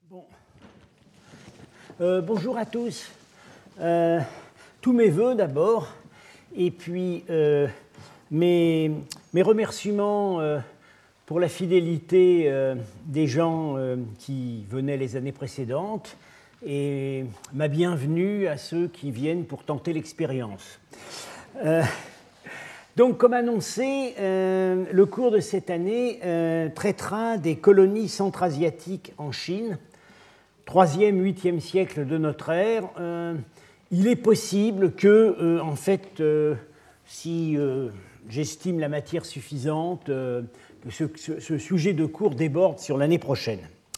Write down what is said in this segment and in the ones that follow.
Bon. Bonjour à tous. Tous mes voeux d'abord, et puis mes remerciements pour la fidélité des gens qui venaient les années précédentes, et ma bienvenue à ceux qui viennent pour tenter l'expérience. Donc, comme annoncé, le cours de cette année traitera des colonies centra-asiatiques en Chine, 3e, 8e siècle de notre ère. Il est possible que, en fait, si j'estime la matière suffisante, que ce sujet de cours déborde sur l'année prochaine.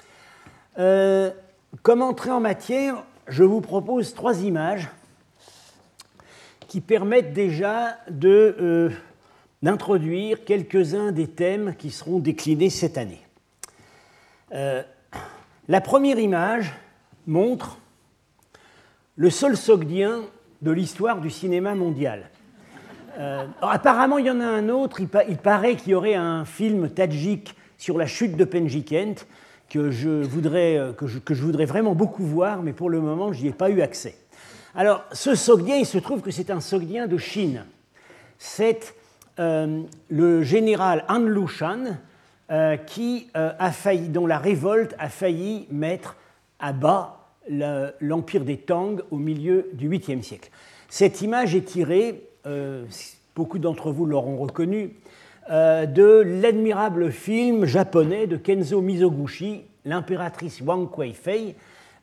Comme entrée en matière, je vous propose 3 images qui permettent déjà d'introduire quelques-uns des thèmes qui seront déclinés cette année. La première image montre le seul sogdien de l'histoire du cinéma mondial. Apparemment, il y en a un autre. Il paraît qu'il y aurait un film tadjik sur la chute de Penjikent que je voudrais vraiment beaucoup voir, mais pour le moment, je n'y ai pas eu accès. Alors, ce sogdien, il se trouve que c'est un sogdien de Chine. C'est le général Han Lushan dont la révolte a failli mettre à bas l'empire des Tang au milieu du 8e siècle. Cette image est tirée, beaucoup d'entre vous l'auront reconnu, de l'admirable film japonais de Kenzo Mizoguchi, l'impératrice Wang Kuei-fei,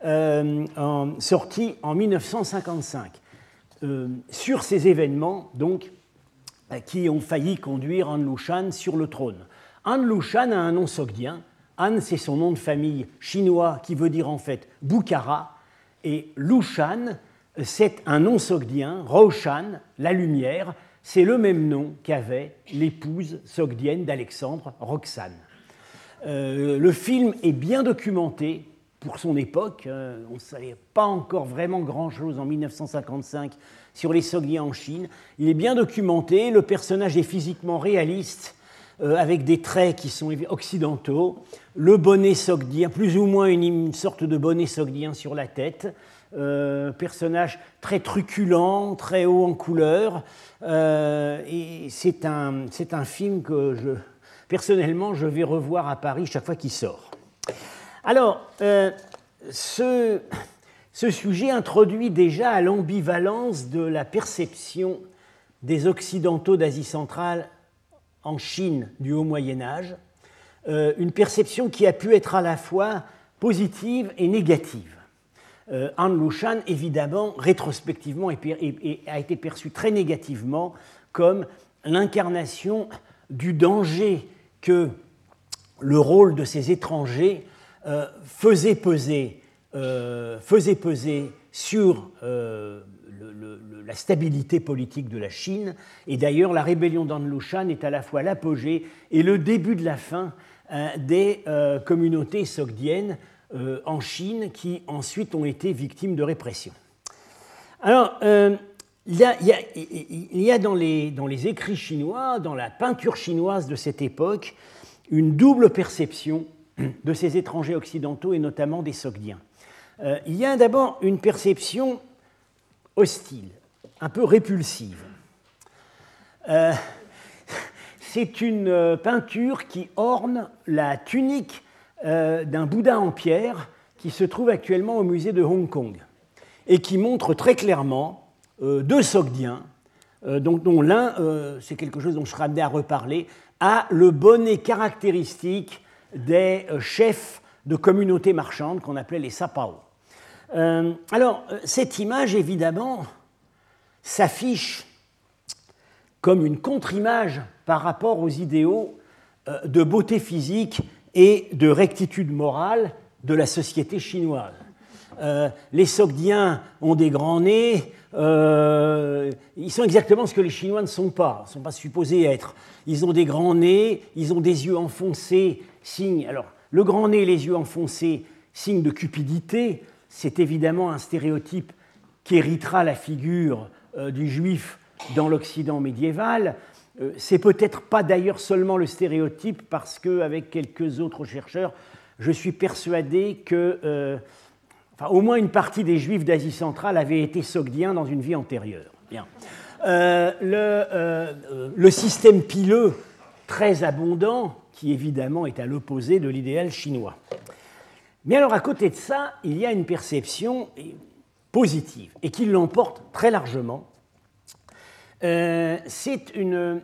sorti en 1955, sur ces événements donc, qui ont failli conduire Han Lushan sur le trône. Han Lushan a un nom sogdien. Han, c'est son nom de famille chinois qui veut dire en fait Bukhara, et Lushan, c'est un nom sogdien, Roshan, la lumière, c'est le même nom qu'avait l'épouse sogdienne d'Alexandre, Roxane. Le film est bien documenté pour son époque. On ne savait pas encore vraiment grand-chose en 1955 sur les sogdiens en Chine. Il est bien documenté, le personnage est physiquement réaliste, avec des traits qui sont occidentaux, le bonnet sogdien, plus ou moins une sorte de bonnet sogdien sur la tête, personnage très truculent, très haut en couleur, et c'est un film que personnellement je vais revoir à Paris chaque fois qu'il sort. Alors, ce sujet introduit déjà à l'ambivalence de la perception des Occidentaux d'Asie centrale en Chine du Haut Moyen-Âge, une perception qui a pu être à la fois positive et négative. Han Lushan, évidemment, rétrospectivement, a été perçu très négativement comme l'incarnation du danger que le rôle de ces étrangers faisait peser sur la stabilité politique de la Chine. Et d'ailleurs, la rébellion d'Han Lushan est à la fois l'apogée et le début de la fin des communautés sogdiennes en Chine qui ensuite ont été victimes de répression. Alors, il y a dans les écrits chinois, dans la peinture chinoise de cette époque, une double perception de ces étrangers occidentaux et notamment des sogdiens. Il y a d'abord une perception hostile, un peu répulsive. C'est une peinture qui orne la tunique d'un Bouddha en pierre qui se trouve actuellement au musée de Hong Kong et qui montre très clairement 2 sogdiens, dont l'un, c'est quelque chose dont je serai amené à reparler, a le bonnet caractéristique des chefs de communautés marchandes qu'on appelait les sapao. Alors, cette image, évidemment, s'affiche comme une contre-image par rapport aux idéaux de beauté physique et de rectitude morale de la société chinoise. Les sogdiens ont des grands nez, ils sont exactement ce que les Chinois ne sont pas supposés être. Ils ont des grands nez, ils ont des yeux enfoncés, alors, le grand nez et les yeux enfoncés, signe de cupidité, c'est évidemment un stéréotype qu'héritera la figure du juif dans l'Occident médiéval. C'est peut-être pas d'ailleurs seulement le stéréotype, parce qu'avec quelques autres chercheurs, je suis persuadé que au moins une partie des Juifs d'Asie centrale avaient été sogdiens dans une vie antérieure. Bien. Le système pileux très abondant, qui évidemment est à l'opposé de l'idéal chinois. Mais alors à côté de ça, il y a une perception positive et qui l'emporte très largement. C'est une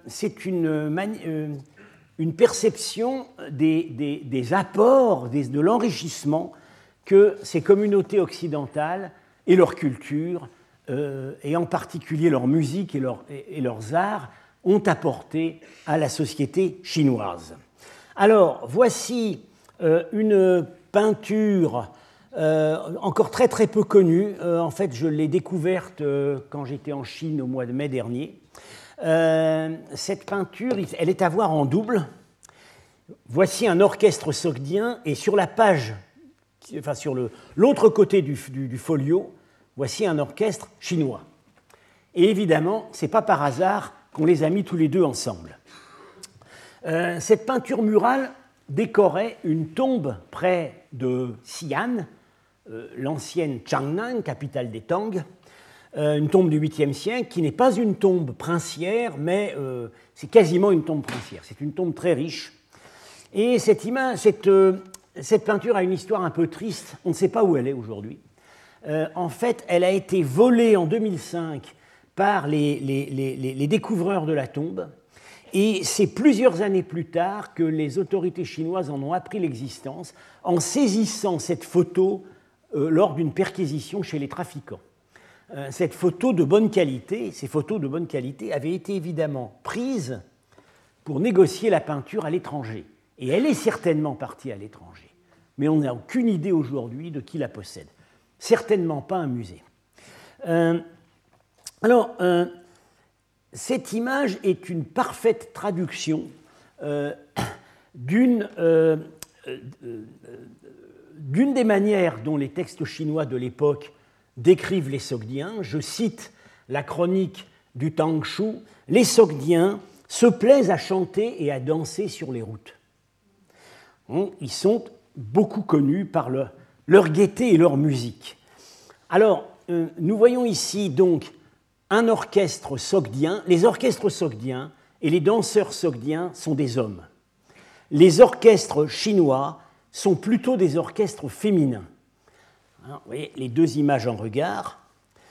perception des apports, de l'enrichissement que ces communautés occidentales et leur culture, et en particulier leur musique et leurs arts, ont apporté à la société chinoise. Alors, voici une peinture encore très très peu connue. En fait, je l'ai découverte quand j'étais en Chine au mois de mai dernier. Cette peinture, elle est à voir en double. Voici un orchestre sogdien et sur la page, enfin sur l'autre côté du folio, voici un orchestre chinois. Et évidemment, ce n'est pas par hasard qu'on les a mis tous les deux ensemble. Cette peinture murale décorait une tombe près de Xi'an, l'ancienne Changnan, capitale des Tang, une tombe du 8e siècle qui n'est pas une tombe princière, mais c'est quasiment une tombe princière. C'est une tombe très riche. Et cette peinture a une histoire un peu triste. On ne sait pas où elle est aujourd'hui. En fait, elle a été volée en 2005 par les découvreurs de la tombe. Et c'est plusieurs années plus tard que les autorités chinoises en ont appris l'existence en saisissant cette photo lors d'une perquisition chez les trafiquants. Cette photo de bonne qualité, ces photos de bonne qualité avaient été évidemment prises pour négocier la peinture à l'étranger. Et elle est certainement partie à l'étranger. Mais on n'a aucune idée aujourd'hui de qui la possède. Certainement pas un musée. Cette image est une parfaite traduction d'une des manières dont les textes chinois de l'époque décrivent les Sogdiens. Je cite la chronique du Tang Shu. Les Sogdiens se plaisent à chanter et à danser sur les routes. Ils sont beaucoup connus par leur gaieté et leur musique. Alors, nous voyons ici donc un orchestre sogdien. Les orchestres sogdiens et les danseurs sogdiens sont des hommes. Les orchestres chinois sont plutôt des orchestres féminins. Vous voyez les deux images en regard.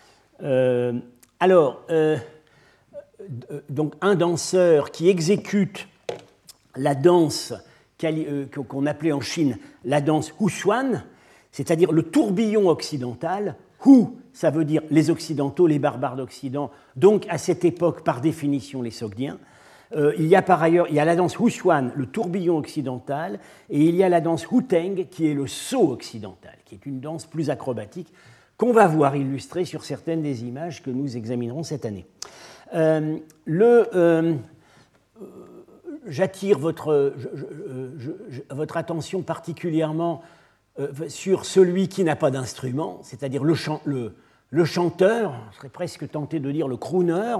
Donc un danseur qui exécute la danse qu'on appelait en Chine la danse Husuan, c'est-à-dire le tourbillon occidental. Hu, ça veut dire les Occidentaux, les barbares d'Occident, donc à cette époque, par définition, les Sogdiens. Il y a par ailleurs, il y a la danse Husuan, le tourbillon occidental, et il y a la danse Huteng, qui est le saut occidental, qui est une danse plus acrobatique, qu'on va voir illustrée sur certaines des images que nous examinerons cette année. J'attire votre attention particulièrement sur celui qui n'a pas d'instrument, c'est-à-dire le chanteur, je serais presque tenté de dire le crooner,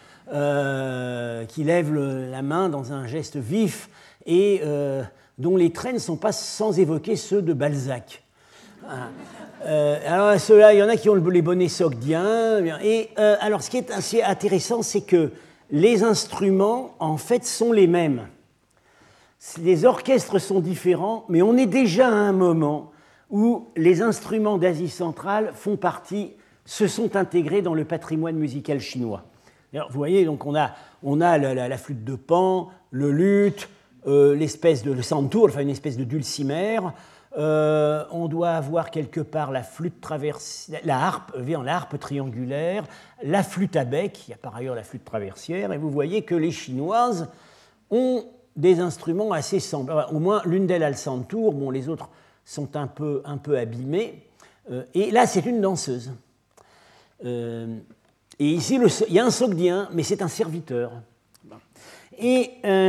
qui lève la main dans un geste vif et dont les traits ne sont pas sans évoquer ceux de Balzac. Alors ceux-là, il y en a qui ont les bonnets sogdiens. Et alors ce qui est assez intéressant, c'est que les instruments, en fait, sont les mêmes. Les orchestres sont différents, mais on est déjà à un moment où les instruments d'Asie centrale se sont intégrés dans le patrimoine musical chinois. Alors, vous voyez, donc on a la flûte de Pan, le luth, l'espèce de santour, enfin une espèce de dulcimer. On doit avoir quelque part la flûte traversière, la harpe triangulaire, la flûte à bec, il y a par ailleurs la flûte traversière, et vous voyez que les Chinoises ont des instruments assez semblables. Au moins l'une d'elles a le santour, bon, les autres sont un peu abîmés. Et là, c'est une danseuse. Et ici, il y a un sogdien, mais c'est un serviteur. Et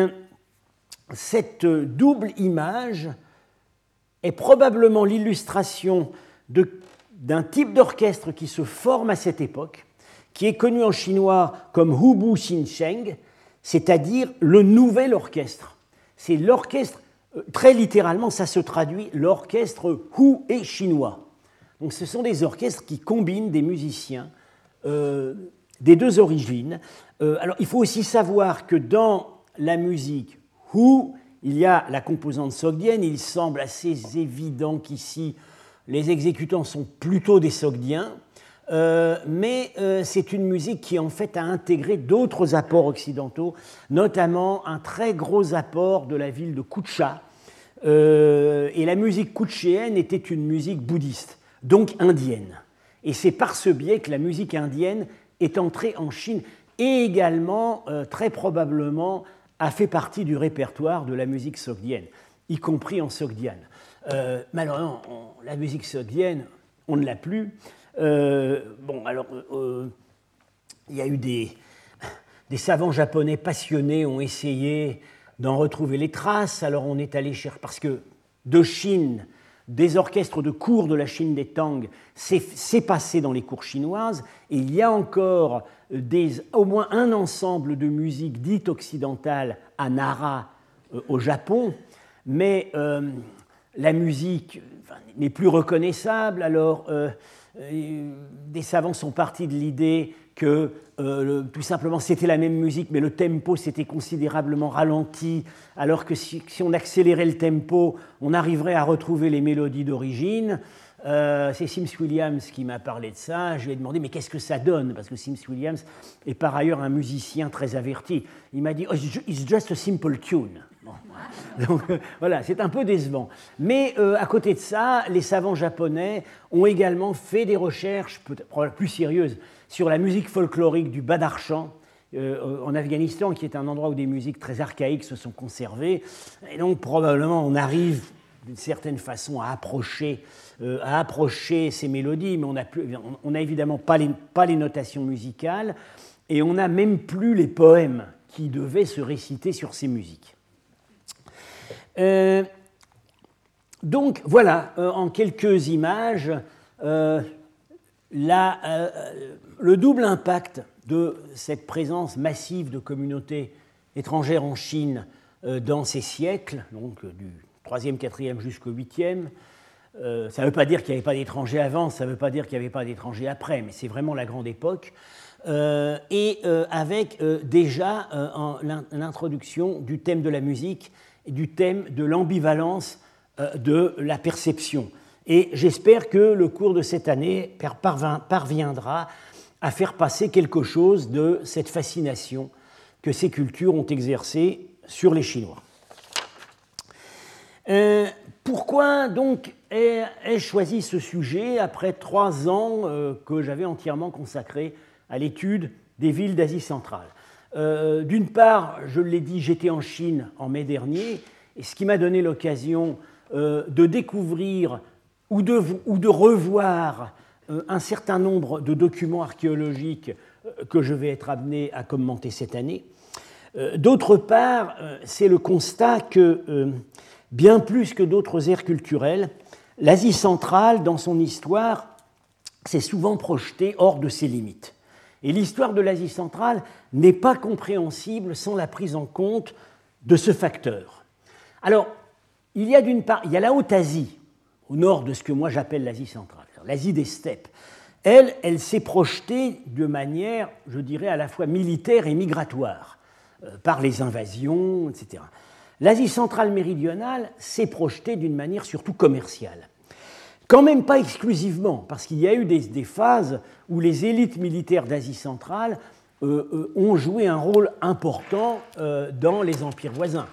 cette double image est probablement l'illustration d'un type d'orchestre qui se forme à cette époque, qui est connu en chinois comme Hubu Xinsheng, c'est-à-dire le nouvel orchestre. C'est l'orchestre Très littéralement, ça se traduit, l'orchestre Hu est chinois. Donc ce sont des orchestres qui combinent des musiciens des deux origines. Alors il faut aussi savoir que dans la musique Hu, il y a la composante sogdienne. Il semble assez évident qu'ici, les exécutants sont plutôt des sogdiens, mais c'est une musique qui en fait a intégré d'autres apports occidentaux, notamment un très gros apport de la ville de Kucha. Et la musique kutchéenne était une musique bouddhiste, donc indienne. Et c'est par ce biais que la musique indienne est entrée en Chine et également, très probablement, a fait partie du répertoire de la musique sogdienne, y compris en sogdiane. Malheureusement, la musique sogdienne, on ne l'a plus. Il y a eu des savants japonais passionnés ont essayé d'en retrouver les traces. Alors on est allé chercher, parce que de Chine, des orchestres de cour de la Chine des Tang, c'est passé dans les cours chinoises, et il y a encore au moins un ensemble de musique dite occidentale à Nara, au Japon, mais la musique n'est plus reconnaissable. Alors des savants sont partis de l'idée que tout simplement c'était la même musique, mais le tempo s'était considérablement ralenti, alors que si on accélérait le tempo, on arriverait à retrouver les mélodies d'origine. C'est Sims Williams qui m'a parlé de ça. Je lui ai demandé, mais qu'est-ce que ça donne? Parce que Sims Williams est par ailleurs un musicien très averti. Il m'a dit, oh, it's just a simple tune. Bon. Donc voilà, c'est un peu décevant. Mais à côté de ça, les savants japonais ont également fait des recherches peut-être plus sérieuses sur la musique folklorique du Badakhshan en Afghanistan, qui est un endroit où des musiques très archaïques se sont conservées. Et donc probablement on arrive d'une certaine façon à approcher ces mélodies, mais on n'a évidemment pas les notations musicales, et on n'a même plus les poèmes qui devaient se réciter sur ces musiques. Donc voilà, en quelques images, le double impact de cette présence massive de communautés étrangères en Chine dans ces siècles, donc du 3e, 4e jusqu'au 8e. Ça ne veut pas dire qu'il n'y avait pas d'étrangers avant, ça ne veut pas dire qu'il n'y avait pas d'étrangers après, mais c'est vraiment la grande époque. Avec déjà l'introduction du thème de la musique et du thème de l'ambivalence de la perception. Et j'espère que le cours de cette année parviendra à faire passer quelque chose de cette fascination que ces cultures ont exercée sur les Chinois. Pourquoi donc ai-je choisi ce sujet après 3 ans que j'avais entièrement consacrés à l'étude des villes d'Asie centrale? D'une part, je l'ai dit, j'étais en Chine en mai dernier, et ce qui m'a donné l'occasion de découvrir ou de revoir un certain nombre de documents archéologiques que je vais être amené à commenter cette année. D'autre part, c'est le constat que, bien plus que d'autres aires culturelles, l'Asie centrale, dans son histoire, s'est souvent projetée hors de ses limites. Et l'histoire de l'Asie centrale n'est pas compréhensible sans la prise en compte de ce facteur. Alors, il y a d'une part, il y a la Haute-Asie, au nord de ce que moi j'appelle l'Asie centrale, l'Asie des steppes. Elle s'est projetée de manière, je dirais, à la fois militaire et migratoire, par les invasions, etc. L'Asie centrale méridionale s'est projetée d'une manière surtout commerciale. Quand même pas exclusivement, parce qu'il y a eu des phases où les élites militaires d'Asie centrale ont joué un rôle important dans les empires voisins.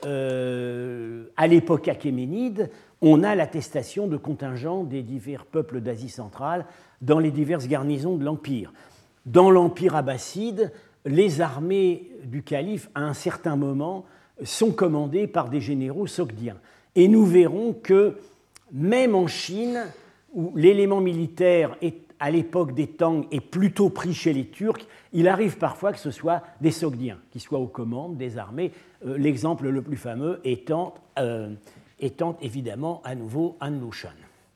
À l'époque achéménide, on a l'attestation de contingents des divers peuples d'Asie centrale dans les diverses garnisons de l'Empire. Dans l'Empire abbasside, les armées du calife, à un certain moment, sont commandées par des généraux sogdiens. Et nous verrons que, même en Chine, où l'élément militaire à l'époque des Tang est plutôt pris chez les Turcs, il arrive parfois que ce soit des sogdiens qui soient aux commandes des armées, l'exemple le plus fameux étant évidemment à nouveau An Lushan.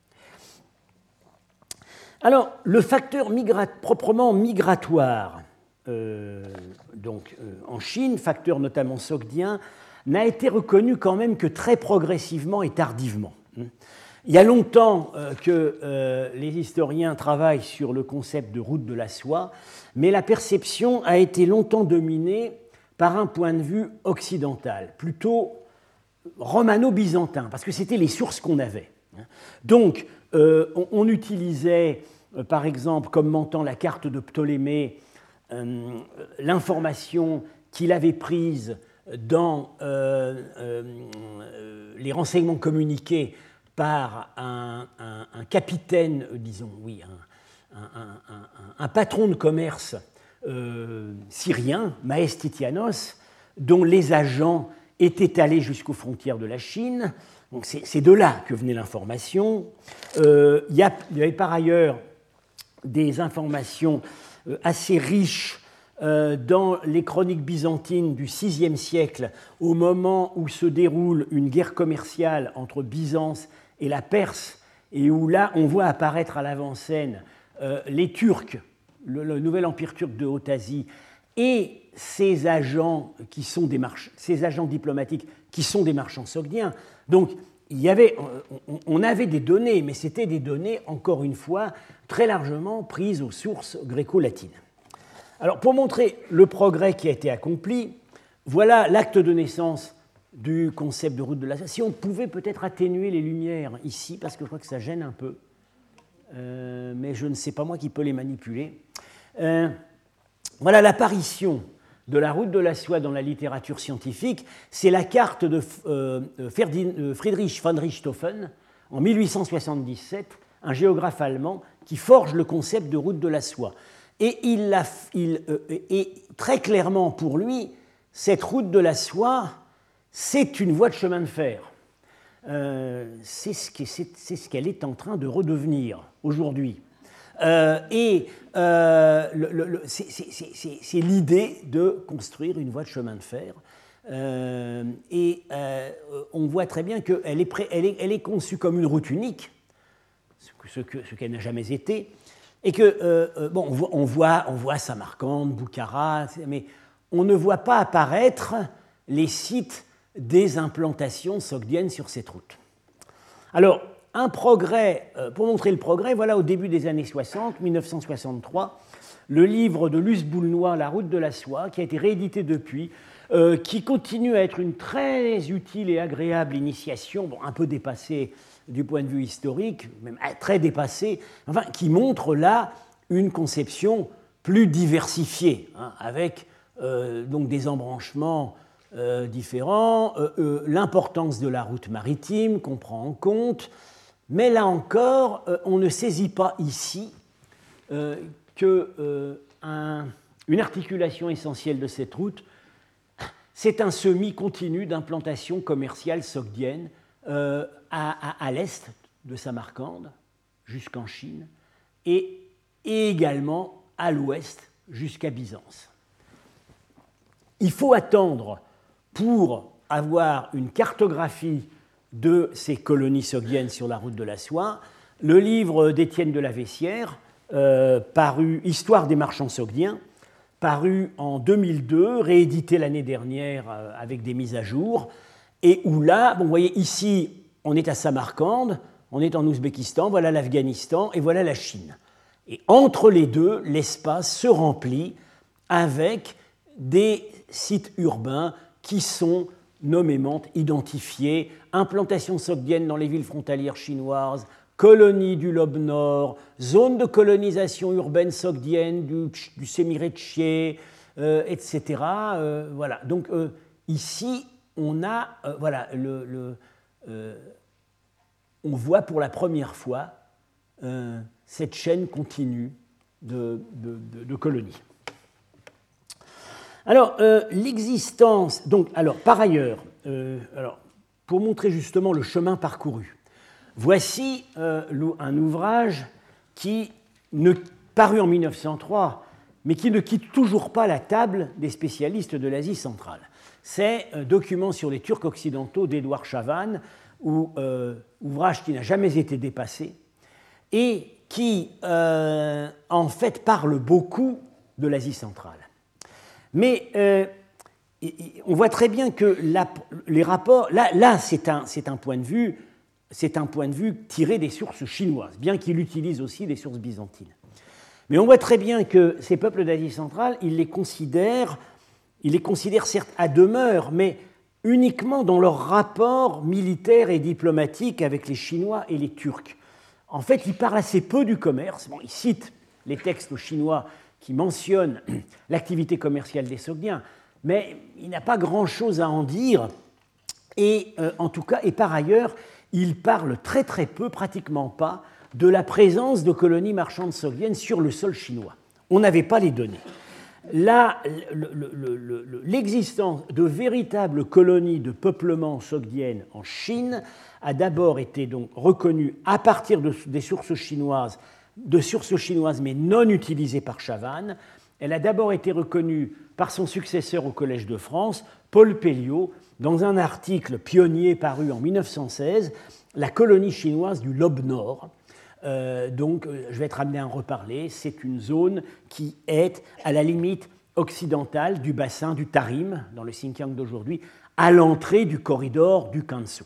Alors, le facteur proprement migratoire en Chine, facteur notamment sogdien, n'a été reconnu quand même que très progressivement et tardivement. Il y a longtemps que les historiens travaillent sur le concept de route de la soie, mais la perception a été longtemps dominée par un point de vue occidental, plutôt romano-byzantin, parce que c'était les sources qu'on avait. Donc, on utilisait, par exemple, comme mentant la carte de Ptolémée, l'information qu'il avait prise dans les renseignements communiqués par un capitaine, disons, oui, un patron de commerce syrien, Maestitianos, dont les agents étaient allés jusqu'aux frontières de la Chine. Donc c'est de là que venait l'information. Il y avait par ailleurs des informations assez riches dans les chroniques byzantines du VIe siècle, au moment où se déroule une guerre commerciale entre Byzance et la Perse, et où là on voit apparaître à l'avant-scène les Turcs, le nouvel empire turc de Haute-Asie, et ces agents diplomatiques qui sont des marchands sogdiens. Donc on avait des données, mais c'était des données, encore une fois, très largement prises aux sources gréco-latines. Alors, pour montrer le progrès qui a été accompli, voilà l'acte de naissance du concept de route de la soie. Si on pouvait peut-être atténuer les lumières ici, parce que je crois que ça gêne un peu, mais je ne sais pas moi qui peux les manipuler. Voilà l'apparition de la route de la soie dans la littérature scientifique. C'est la carte de Friedrich von Richthofen, en 1877, un géographe allemand qui forge le concept de route de la soie. Et très clairement pour lui, cette route de la soie, c'est une voie de chemin de fer. C'est ce qu'elle est en train de redevenir aujourd'hui. C'est l'idée de construire une voie de chemin de fer. On voit très bien qu'elle est conçue comme une route unique, ce qu'elle n'a jamais été, et que, on voit Samarcande, Boukhara, mais on ne voit pas apparaître les sites des implantations sogdiennes sur cette route. Alors, un progrès, pour montrer le progrès, voilà au début des années 60, 1963, le livre de Luce Boulnois, La route de la soie, qui a été réédité depuis, qui continue à être une très utile et agréable initiation, un peu dépassée du point de vue historique, même très dépassée, enfin, qui montre là une conception plus diversifiée, avec donc des embranchements différents, l'importance de la route maritime qu'on prend en compte, mais là encore, on ne saisit pas ici qu'une articulation essentielle de cette route, c'est un semi-continu d'implantation commerciale sogdienne à l'est de Samarcande jusqu'en Chine et également à l'ouest jusqu'à Byzance. Il faut attendre pour avoir une cartographie de ces colonies sogdiennes sur la route de la soie le livre d'Étienne de la Vessière, paru Histoire des marchands sogdiens, paru en 2002, réédité l'année dernière avec des mises à jour, et où là, vous voyez ici, on est à Samarcande, on est en Ouzbékistan, voilà l'Afghanistan et voilà la Chine. Et entre les deux, l'espace se remplit avec des sites urbains qui sont nommément identifiés, implantations sogdiennes dans les villes frontalières chinoises, colonies du Lobe Nord, zone de colonisation urbaine sogdienne du Sémiré de Chié, etc. Voilà. Donc ici, on a, on voit pour la première fois cette chaîne continue de colonies. Alors, l'existence. Donc, alors, par ailleurs, pour montrer justement le chemin parcouru, voici un ouvrage qui, paru en 1903, mais qui ne quitte toujours pas la table des spécialistes de l'Asie centrale. C'est un document sur les Turcs occidentaux d'Édouard Chavannes, ouvrage qui n'a jamais été dépassé et qui, en fait, parle beaucoup de l'Asie centrale. Mais on voit très bien que les rapports, là c'est un point de vue tiré des sources chinoises, bien qu'il utilise aussi des sources byzantines. Mais on voit très bien que ces peuples d'Asie centrale, il les considère certes à demeure, mais uniquement dans leur rapport militaire et diplomatique avec les Chinois et les Turcs. En fait, il parle assez peu du commerce. Bon, il cite les textes chinois qui mentionnent l'activité commerciale des Sogdiens, mais il n'a pas grand-chose à en dire. Et en tout cas, et par ailleurs, il parle très très peu, pratiquement pas, de la présence de colonies marchandes sogdiennes sur le sol chinois. On n'avait pas les données. Là, l'existence de véritables colonies de peuplement sogdiennes en Chine a d'abord été donc reconnue à partir des sources chinoises, mais non utilisées par Chavannes. Elle a d'abord été reconnue par son successeur au Collège de France, Paul Pelliot, dans un article pionnier paru en 1916, La colonie chinoise du Lobe Nord. Je vais être amené à en reparler. C'est une zone qui est à la limite occidentale du bassin du Tarim, dans le Xinjiang d'aujourd'hui, à l'entrée du corridor du Kansu.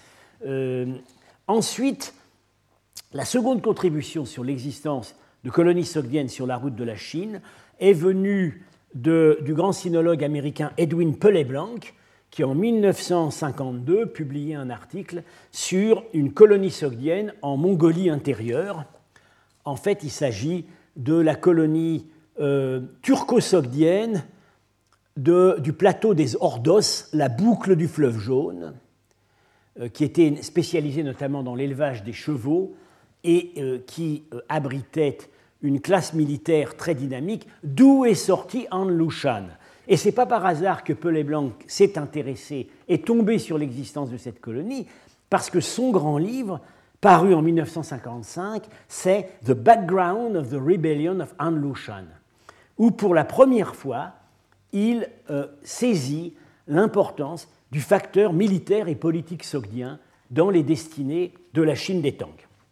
Ensuite, la seconde contribution sur l'existence de colonies sogdiennes sur la route de la Chine est venue du grand sinologue américain Edwin Pellet-Blanc, qui en 1952 publiait un article sur une colonie sogdienne en Mongolie intérieure. En fait, il s'agit de la colonie turco-sogdienne du plateau des Ordos, la boucle du fleuve Jaune, qui était spécialisée notamment dans l'élevage des chevaux et qui abritait une classe militaire très dynamique, d'où est sorti Han Lushan. Et ce n'est pas par hasard que Pellet-Blanc s'est intéressé et tombé sur l'existence de cette colonie, parce que son grand livre, paru en 1955, c'est The Background of the Rebellion of Han Lushan, où pour la première fois, il saisit l'importance du facteur militaire et politique sogdien dans les destinées de la Chine des Tang.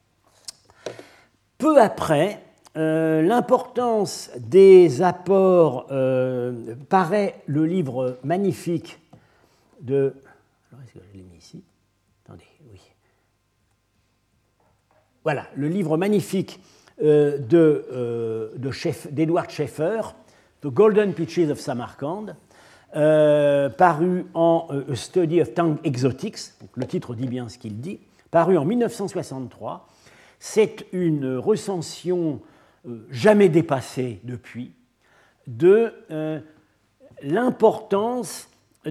Peu après, l'importance des apports paraît le livre magnifique de... Alors, est-ce que je l'ai mis ici ? Attendez, oui. Voilà, le livre magnifique d'Edward Schaeffer, The Golden Peaches of Samarkand, paru en A Study of Tang Exotics, donc le titre dit bien ce qu'il dit, paru en 1963. C'est une recension jamais dépassée depuis de l'importance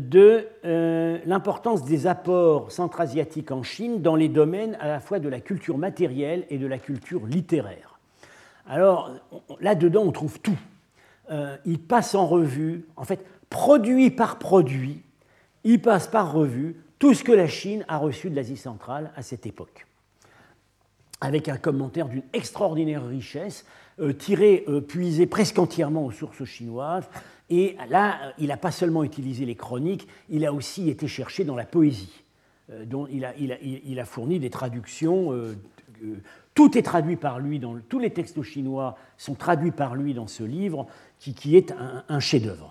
des apports centra-asiatiques en Chine dans les domaines à la fois de la culture matérielle et de la culture littéraire. Alors, là-dedans, on trouve tout. Il passe en revue, en fait, produit par produit, il passe par revue tout ce que la Chine a reçu de l'Asie centrale à cette époque, avec un commentaire d'une extraordinaire richesse, puisé presque entièrement aux sources chinoises. Et là, il n'a pas seulement utilisé les chroniques, il a aussi été cherché dans la poésie, dont il a fourni des traductions. Tout est traduit par lui, tous les textes chinois sont traduits par lui dans ce livre, qui est un chef-d'œuvre.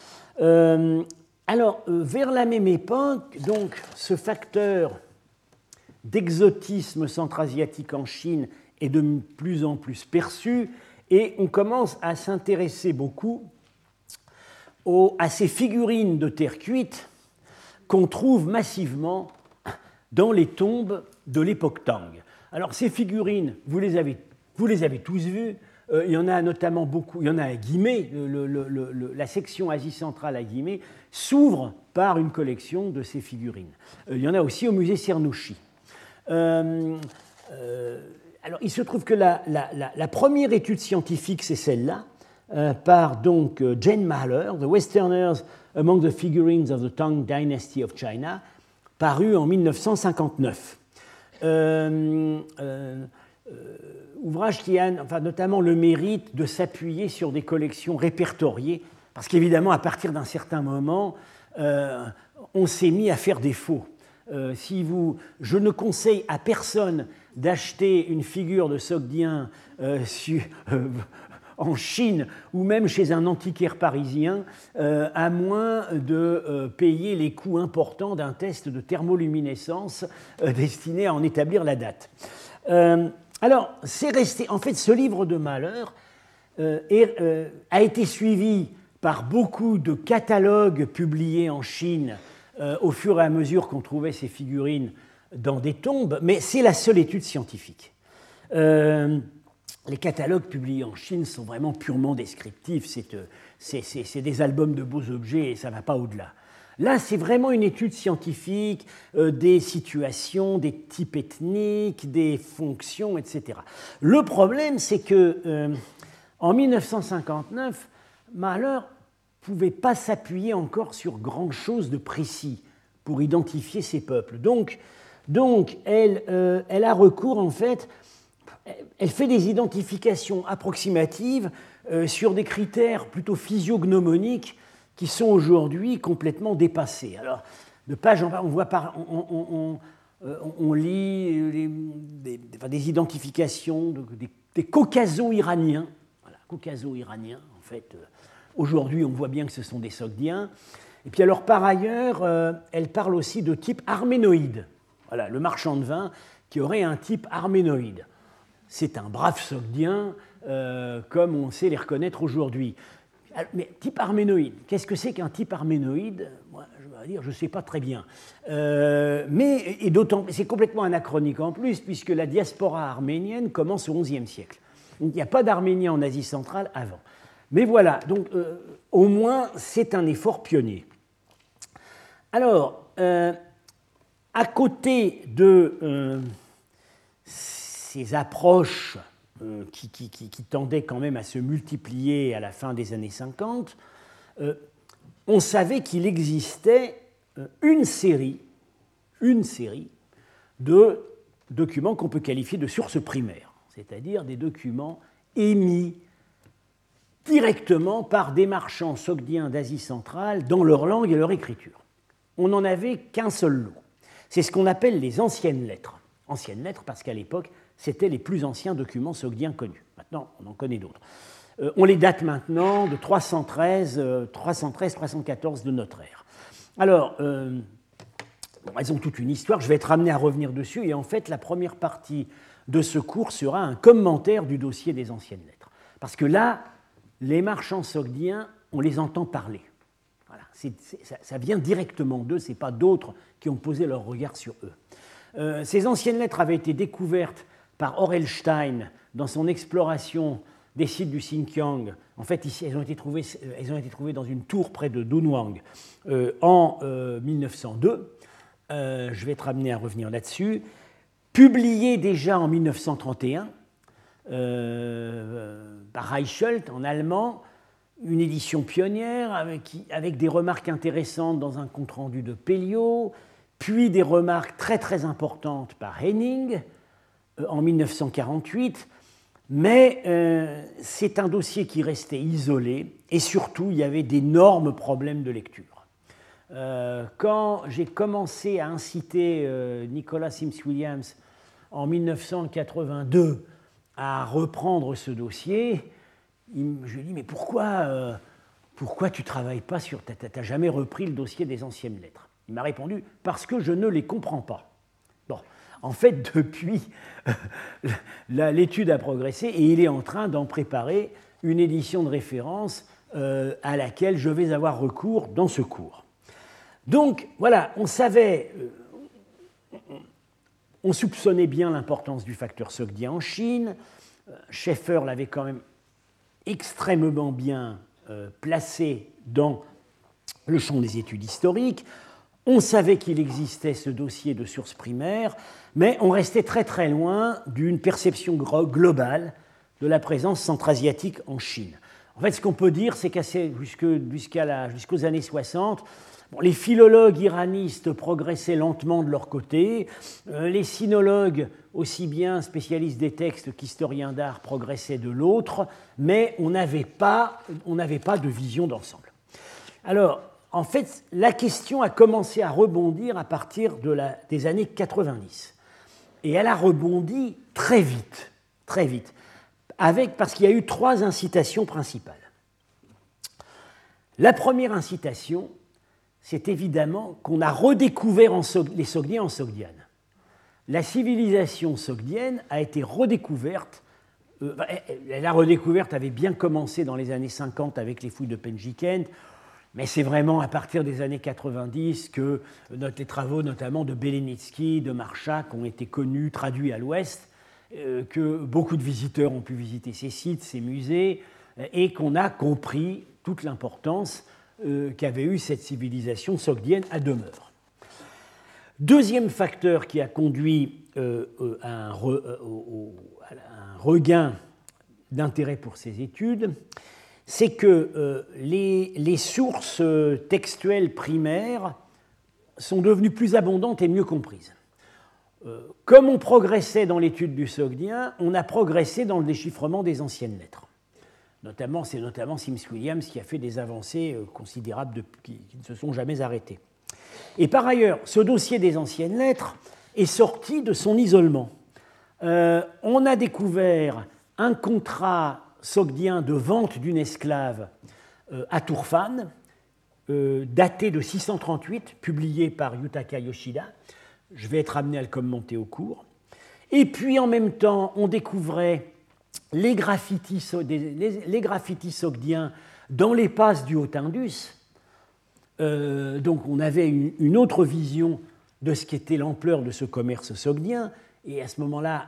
Vers la même époque, donc, ce facteur d'exotisme centra-asiatique en Chine est de plus en plus perçu, et on commence à s'intéresser beaucoup à ces figurines de terre cuite qu'on trouve massivement dans les tombes de l'époque Tang. Alors ces figurines, vous les avez tous vues. Il y en a notamment beaucoup, il y en a à Guimet, la section Asie centrale à Guimet s'ouvre par une collection de ces figurines. Il y en a aussi au musée Cernouchi. Alors, il se trouve que la première étude scientifique, c'est celle-là, par donc Jane Mahler, The Westerners Among the Figurines of the Tang Dynasty of China, paru en 1959. Ouvrage qui a notamment le mérite de s'appuyer sur des collections répertoriées, parce qu'évidemment, à partir d'un certain moment, on s'est mis à faire des faux. Je ne conseille à personne d'acheter une figure de Sogdien en Chine ou même chez un antiquaire parisien, à moins de payer les coûts importants d'un test de thermoluminescence destiné à en établir la date. Alors, c'est resté. En fait, ce livre de malheur a été suivi par beaucoup de catalogues publiés en Chine au fur et à mesure qu'on trouvait ces figurines dans des tombes, mais c'est la seule étude scientifique. Les catalogues publiés en Chine sont vraiment purement descriptifs, c'est des albums de beaux objets et ça ne va pas au-delà. Là, c'est vraiment une étude scientifique des situations, des types ethniques, des fonctions, etc. Le problème, c'est que en 1959, Mahler ne pouvait pas s'appuyer encore sur grand-chose de précis pour identifier ces peuples. Donc elle a recours, en fait, elle fait des identifications approximatives sur des critères plutôt physiognomoniques qui sont aujourd'hui complètement dépassés. Alors, de page en page, on lit des identifications des Caucaso-Iraniens. Voilà, Caucaso-Iraniens, en fait. Aujourd'hui, on voit bien que ce sont des Sogdiens. Et puis alors, par ailleurs, elle parle aussi de type arménoïde. Voilà, le marchand de vin qui aurait un type arménoïde. C'est un brave Sogdien, comme on sait les reconnaître aujourd'hui. Mais type arménoïde, qu'est-ce que c'est qu'un type arménoïde? Moi, je vais dire, je ne sais pas très bien. Mais c'est complètement anachronique en plus, puisque la diaspora arménienne commence au XIe siècle. Donc, il n'y a pas d'Arméniens en Asie centrale avant. Mais voilà, donc au moins c'est un effort pionnier. Alors, à côté de ces approches qui tendaient quand même à se multiplier à la fin des années 50, on savait qu'il existait une série de documents qu'on peut qualifier de sources primaires, c'est-à-dire des documents émis directement par des marchands sogdiens d'Asie centrale dans leur langue et leur écriture. On n'en avait qu'un seul lot. C'est ce qu'on appelle les anciennes lettres. Anciennes lettres parce qu'à l'époque, c'était les plus anciens documents sogdiens connus. Maintenant, on en connaît d'autres. On les date maintenant de 313-314 de notre ère. Alors, elles ont toute une histoire, je vais être amené à revenir dessus, et en fait, la première partie de ce cours sera un commentaire du dossier des anciennes lettres. Parce que là, les marchands sogdiens, on les entend parler. Voilà, ça vient directement d'eux, ce n'est pas d'autres qui ont posé leur regard sur eux. Ces anciennes lettres avaient été découvertes par Orelstein dans son exploration des sites du Xinjiang. En fait, ici, elles ont été trouvées dans une tour près de Dunhuang en 1902. Je vais être amené à revenir là-dessus. Publié déjà en 1931 par Reichelt en allemand, une édition pionnière avec des remarques intéressantes dans un compte-rendu de Pelliot, puis des remarques très très importantes par Henning en 1948, mais c'est un dossier qui restait isolé et surtout il y avait d'énormes problèmes de lecture. Quand j'ai commencé à inciter Nicholas Sims-Williams en 1982 à reprendre ce dossier, je lui ai dit mais pourquoi tu ne travailles pas sur... Tu n'as jamais repris le dossier des anciennes lettres? Il m'a répondu « Parce que je ne les comprends pas ». Bon, en fait, depuis, l'étude a progressé et il est en train d'en préparer une édition de référence à laquelle je vais avoir recours dans ce cours. Donc, voilà, on savait, on soupçonnait bien l'importance du facteur sogdien en Chine. Schaeffer l'avait quand même extrêmement bien placé dans le champ des études historiques. On savait qu'il existait ce dossier de sources primaires, mais on restait très très loin d'une perception globale de la présence centra-asiatique en Chine. En fait, ce qu'on peut dire, c'est jusqu'aux années 60, les philologues iranistes progressaient lentement de leur côté, les sinologues, aussi bien spécialistes des textes qu'historiens d'art, progressaient de l'autre, mais on n'avait pas de vision d'ensemble. Alors, en fait, la question a commencé à rebondir à partir des années 90. Et elle a rebondi très vite, parce qu'il y a eu 3 incitations principales. La première incitation, c'est évidemment qu'on a redécouvert les Sogdiens en Sogdiane. La civilisation sogdienne a été redécouverte. La redécouverte avait bien commencé dans les années 50 avec les fouilles de Penjikent, mais c'est vraiment à partir des années 90 que les travaux notamment de Belenitsky, de Marchak ont été connus, traduits à l'Ouest, que beaucoup de visiteurs ont pu visiter ces sites, ces musées, et qu'on a compris toute l'importance qu'avait eue cette civilisation sogdienne à demeure. Deuxième facteur qui a conduit à un regain d'intérêt pour ces études, c'est que les sources textuelles primaires sont devenues plus abondantes et mieux comprises. Comme on progressait dans l'étude du sogdien, on a progressé dans le déchiffrement des anciennes lettres. C'est notamment Sims Williams qui a fait des avancées considérables qui ne se sont jamais arrêtées. Et par ailleurs, ce dossier des anciennes lettres est sorti de son isolement. On a découvert un contrat sogdien de vente d'une esclave à Turfan, daté de 638, publié par Yutaka Yoshida. Je vais être amené à le commenter au cours. Et puis en même temps, on découvrait les graffitis sogdiens dans les passes du Haut-Indus. Donc on avait une autre vision de ce qu'était l'ampleur de ce commerce sogdien, et à ce moment-là,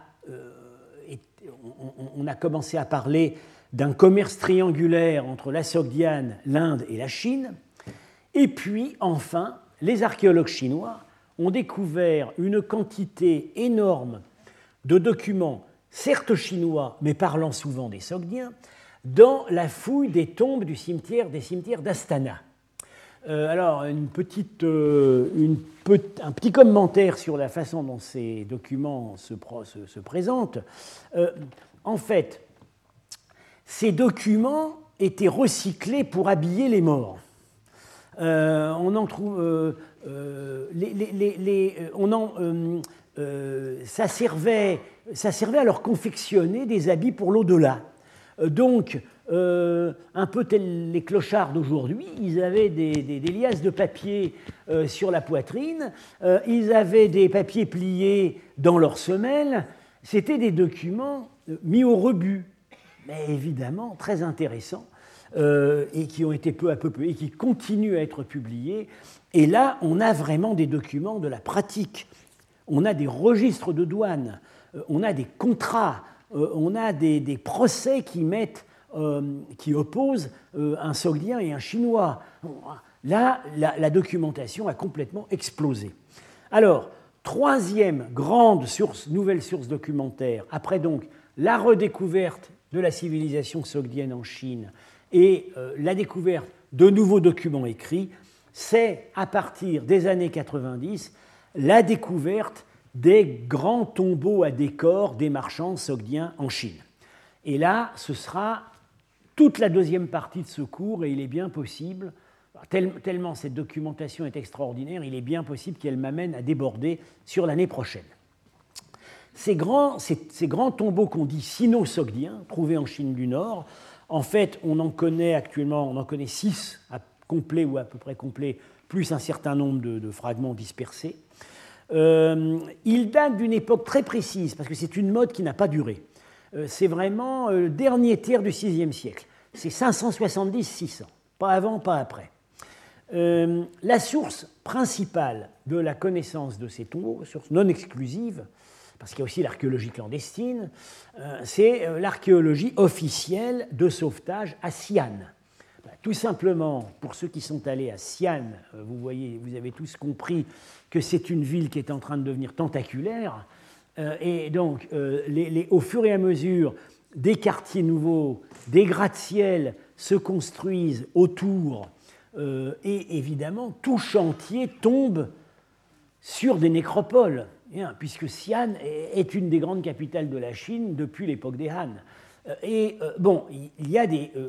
on a commencé à parler d'un commerce triangulaire entre la Sogdiane, l'Inde et la Chine. Et puis, enfin, les archéologues chinois ont découvert une quantité énorme de documents, certes chinois, mais parlant souvent des Sogdiens, dans la fouille des tombes des cimetières d'Astana. Alors, un petit commentaire sur la façon dont ces documents se présentent. En fait, ces documents étaient recyclés pour habiller les morts. On en trouve. Ça servait à leur confectionner des habits pour l'au-delà. Donc, un peu tels les clochards d'aujourd'hui, ils avaient des liasses de papier sur la poitrine, ils avaient des papiers pliés dans leurs semelles. C'était des documents mis au rebut, mais évidemment très intéressants, et qui ont été peu à peu, et qui continuent à être publiés. Et là, on a vraiment des documents de la pratique. On a des registres de douane, on a des contrats, on a des procès qui opposent un Sogdien et un Chinois. Là, la documentation a complètement explosé. Alors, troisième grande nouvelle source documentaire, après donc la redécouverte de la civilisation sogdienne en Chine et la découverte de nouveaux documents écrits, c'est à partir des années 90 la découverte des grands tombeaux à décor des marchands sogdiens en Chine. Et là, ce sera toute la deuxième partie de ce cours, et il est bien possible, tellement cette documentation est extraordinaire, il est bien possible qu'elle m'amène à déborder sur l'année prochaine. Ces grands tombeaux qu'on dit sino-sogdiens, trouvés en Chine du Nord, en fait, on en connaît 6 complets ou à peu près complets, plus un certain nombre de fragments dispersés. Ils datent d'une époque très précise, parce que c'est une mode qui n'a pas duré. C'est vraiment le dernier tiers du VIe siècle. C'est 570-600, pas avant, pas après. La source principale de la connaissance de ces tombeaux, source non exclusive, parce qu'il y a aussi l'archéologie clandestine, c'est l'archéologie officielle de sauvetage à Xi'an. Tout simplement, pour ceux qui sont allés à Xi'an, vous avez tous compris que c'est une ville qui est en train de devenir tentaculaire, et donc au fur et à mesure, des quartiers nouveaux, des gratte-ciel se construisent autour, et évidemment, tout chantier tombe sur des nécropoles, puisque Xi'an est une des grandes capitales de la Chine depuis l'époque des Han. Et bon, il y a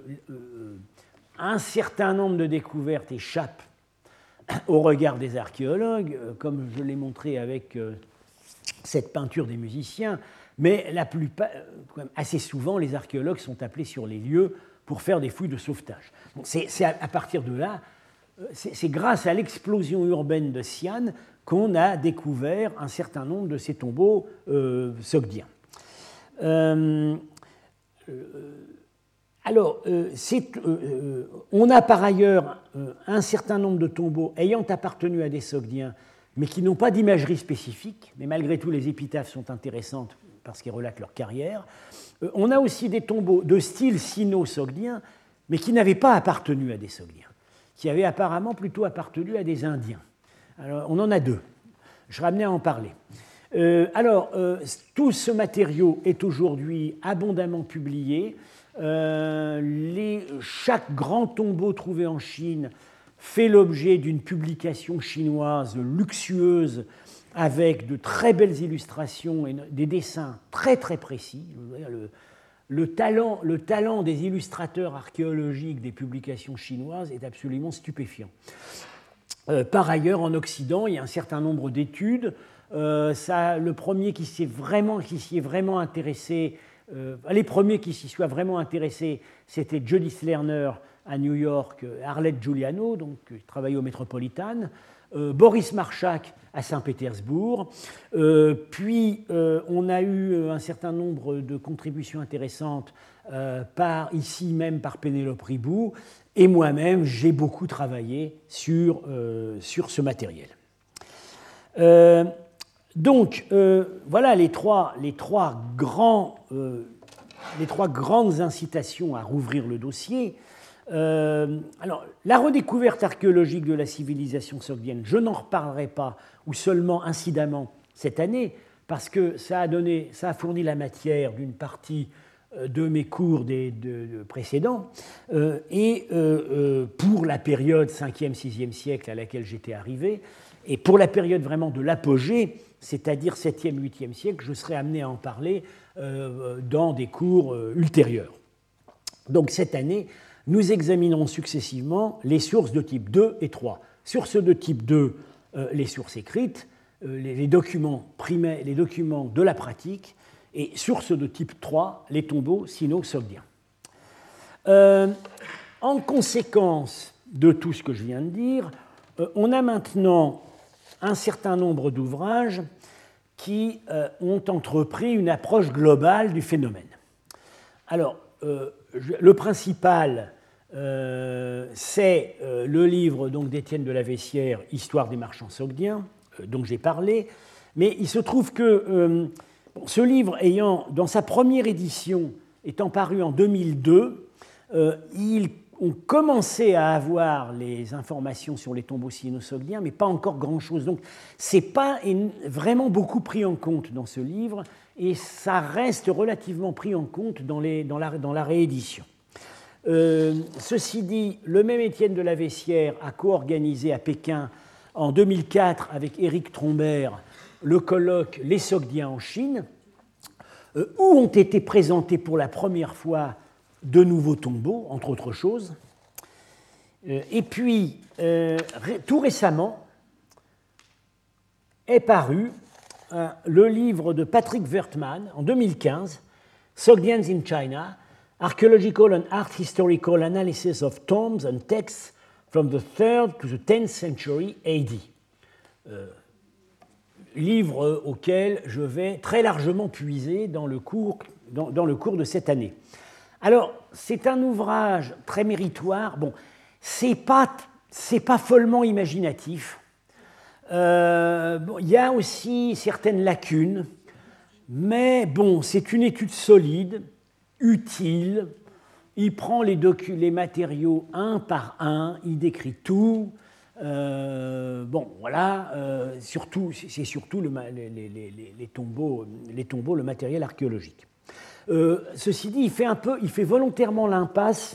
un certain nombre de découvertes échappent au regard des archéologues, comme je l'ai montré avec cette peinture des musiciens, mais quand même assez souvent, les archéologues sont appelés sur les lieux pour faire des fouilles de sauvetage. Donc c'est à partir de là, c'est grâce à l'explosion urbaine de Xi'an qu'on a découvert un certain nombre de ces tombeaux sogdiens. On a par ailleurs un certain nombre de tombeaux ayant appartenu à des sogdiens, mais qui n'ont pas d'imagerie spécifique, mais malgré tout les épitaphes sont intéressantes parce qu'elles relatent leur carrière. On a aussi des tombeaux de style sino-sogdien, mais qui n'avaient pas appartenu à des sogdiens, qui avaient apparemment plutôt appartenu à des Indiens. Alors, on en a deux. Je serai amené à en parler. Tout ce matériau est aujourd'hui abondamment publié. Chaque grand tombeau trouvé en Chine fait l'objet d'une publication chinoise luxueuse avec de très belles illustrations et des dessins très très précis. Le talent des illustrateurs archéologiques des publications chinoises est absolument stupéfiant. Par ailleurs, en Occident, il y a un certain nombre d'études. Le premier qui s'y est vraiment intéressé, les premiers qui s'y soient vraiment intéressés, c'était Judith Lerner à New York, Arlette Giuliano, donc qui travaillait au Metropolitan, Boris Marchak à Saint-Pétersbourg. Puis on a eu un certain nombre de contributions intéressantes ici même par Pénélope Ribou, et moi-même j'ai beaucoup travaillé sur ce matériel. Voilà les trois grandes incitations à rouvrir le dossier. La redécouverte archéologique de la civilisation sogdienne, je n'en reparlerai pas, ou seulement incidemment cette année, parce que ça a fourni la matière d'une partie de mes cours précédents, et pour la période 5e, 6e siècle à laquelle j'étais arrivé, et pour la période vraiment de l'apogée, c'est-à-dire 7e, 8e siècle, je serai amené à en parler dans des cours ultérieurs. Donc cette année, nous examinerons successivement les sources de type 2 et 3. Sources de type 2, les sources écrites, les documents primaires, les documents de la pratique, et sources de type 3, les tombeaux sino-sogdiens. En conséquence de tout ce que je viens de dire, on a maintenant un certain nombre d'ouvrages qui ont entrepris une approche globale du phénomène. Alors, le principal, c'est le livre d'Étienne de la Vessière, Histoire des marchands sogdiens, dont j'ai parlé, mais il se trouve que ce livre, dans sa première édition, étant paru en 2002, on commençait à avoir les informations sur les tombeaux sino-sogdiens, mais pas encore grand-chose. Donc, ce n'est pas vraiment beaucoup pris en compte dans ce livre, et ça reste relativement pris en compte dans la réédition. Ceci dit, le même Étienne de la Vessière a co-organisé à Pékin en 2004 avec Éric Trombert le colloque Les Sogdiens en Chine, où ont été présentés pour la première fois de nouveaux tombeaux, entre autres choses. Et puis, tout récemment, est paru le livre de Patrick Wertmann, en 2015, Sogdians in China, Archaeological and Art Historical Analysis of Tombs and Texts from the 3rd to the 10th century AD. Livre auquel je vais très largement puiser dans le cours de cette année. Alors, c'est un ouvrage très méritoire. Bon, c'est pas follement imaginatif. Il y a aussi certaines lacunes, mais bon, c'est une étude solide, utile. Il prend les matériaux un par un, il décrit tout. C'est surtout les tombeaux, le matériel archéologique. Ceci dit, il fait volontairement l'impasse.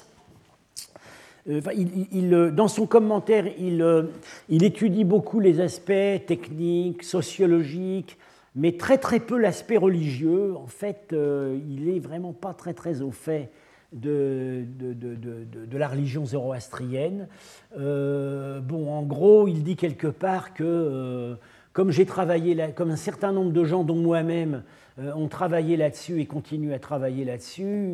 Dans son commentaire, il étudie beaucoup les aspects techniques, sociologiques, mais très très peu l'aspect religieux. En fait, il n'est vraiment pas très très au fait de la religion zoroastrienne. En gros, il dit quelque part que, comme j'ai travaillé, comme un certain nombre de gens, dont moi-même, ont travaillé là-dessus et continuent à travailler là-dessus,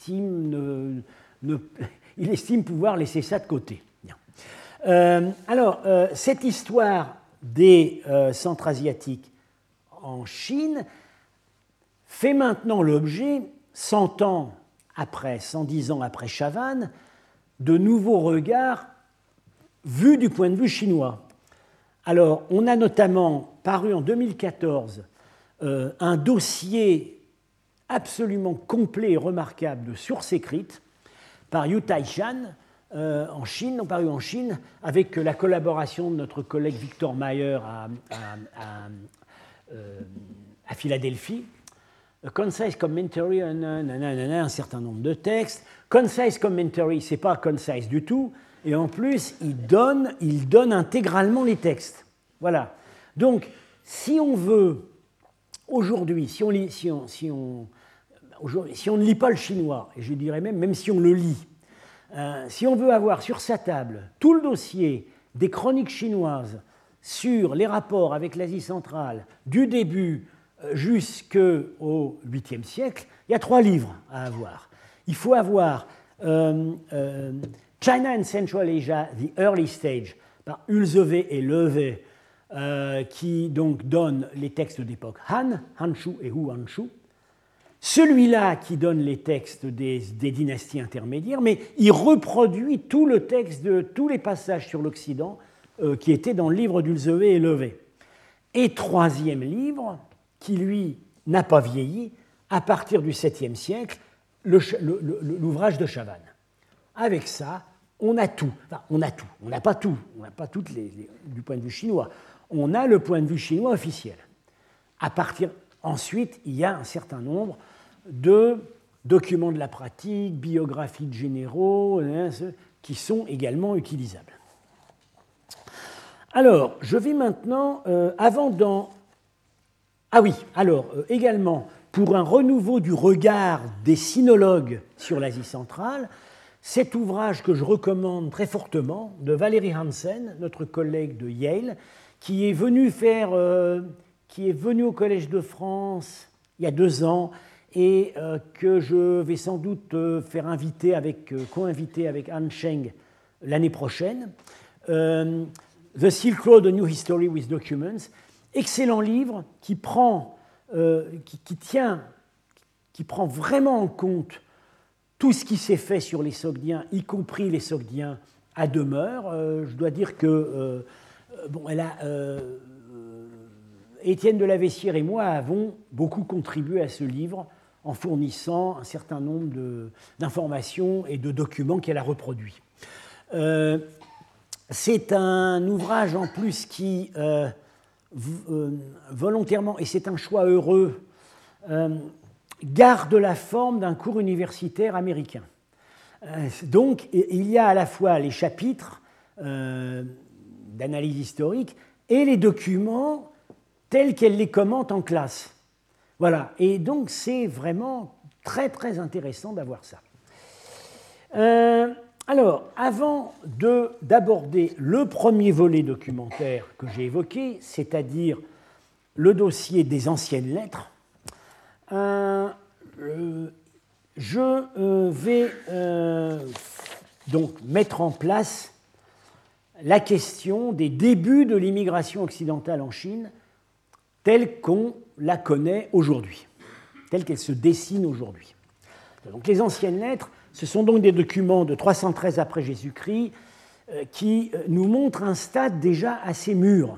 il estime pouvoir laisser ça de côté. Alors, cette histoire des Centra-Asiatiques en Chine fait maintenant l'objet, 100 ans après, 110 ans après Chavannes, de nouveaux regards vus du point de vue chinois. Alors, on a notamment paru en 2014 un dossier absolument complet et remarquable de sources écrites par Yu Taishan en Chine, paru en Chine, avec la collaboration de notre collègue Victor Mayer à Philadelphie. A concise commentary, un certain nombre de textes. Concise commentary, c'est pas concise du tout, et en plus, il donne intégralement les textes. Voilà. Donc, si on veut, aujourd'hui, si on ne lit pas le chinois, et je dirais même si on le lit, si on veut avoir sur sa table tout le dossier des chroniques chinoises sur les rapports avec l'Asie centrale, du début jusqu'au 8e siècle, il y a 3 livres à avoir. Il faut avoir China and Central Asia, The Early Stage, par Ulzeve et Leve, qui donc donne les textes d'époque Han, Hanshu et Hu Hanshu. Celui-là qui donne les textes des dynasties intermédiaires, mais il reproduit tout le texte de tous les passages sur l'Occident qui étaient dans le livre d'Ulzeve et Leve. Et 3e livre, qui lui n'a pas vieilli, à partir du 7e siècle, l'ouvrage de Chavannes. Avec ça, on a tout. Enfin, on n'a tout. On n'a pas tout. On n'a pas tout du point de vue chinois. On a le point de vue chinois officiel. Ensuite, il y a un certain nombre de documents de la pratique, biographies de généraux, qui sont également utilisables. Alors, je vais maintenant, également, pour un renouveau du regard des sinologues sur l'Asie centrale, cet ouvrage que je recommande très fortement, de Valerie Hansen, notre collègue de Yale, qui est venu au Collège de France il y a 2 ans et que je vais sans doute co-inviter avec Anne Cheng l'année prochaine. The Silk Road, A New History with Documents, excellent livre qui prend vraiment en compte tout ce qui s'est fait sur les Sogdiens, y compris les Sogdiens à demeure. Je dois dire que Étienne de la Vessière et moi avons beaucoup contribué à ce livre en fournissant un certain nombre d'informations et de documents qu'elle a reproduits. C'est un ouvrage en plus qui, volontairement, et c'est un choix heureux, garde la forme d'un cours universitaire américain. Donc, il y a à la fois les chapitres d'analyse historique et les documents tels qu'elle les commente en classe. Voilà, et donc c'est vraiment très très intéressant d'avoir ça. Alors, avant d'aborder le premier volet documentaire que j'ai évoqué, c'est-à-dire le dossier des anciennes lettres, je vais donc mettre en place la question des débuts de l'immigration occidentale en Chine telle qu'on la connaît aujourd'hui, telle qu'elle se dessine aujourd'hui. Donc, les anciennes lettres, ce sont donc des documents de 313 après Jésus-Christ qui nous montrent un stade déjà assez mûr.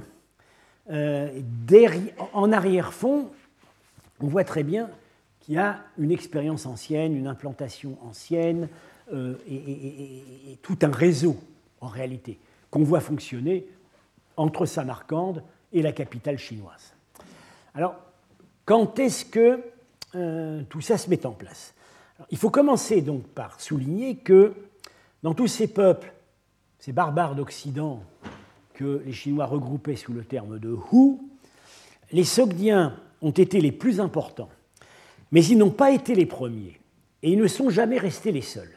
En arrière-fond, on voit très bien qu'il y a une expérience ancienne, une implantation ancienne et tout un réseau, en réalité, qu'on voit fonctionner entre Samarcande et la capitale chinoise. Alors, quand est-ce que tout ça se met en place ? Alors, il faut commencer donc par souligner que dans tous ces peuples, ces barbares d'Occident que les Chinois regroupaient sous le terme de Hu, les Sogdiens ont été les plus importants, mais ils n'ont pas été les premiers, et ils ne sont jamais restés les seuls.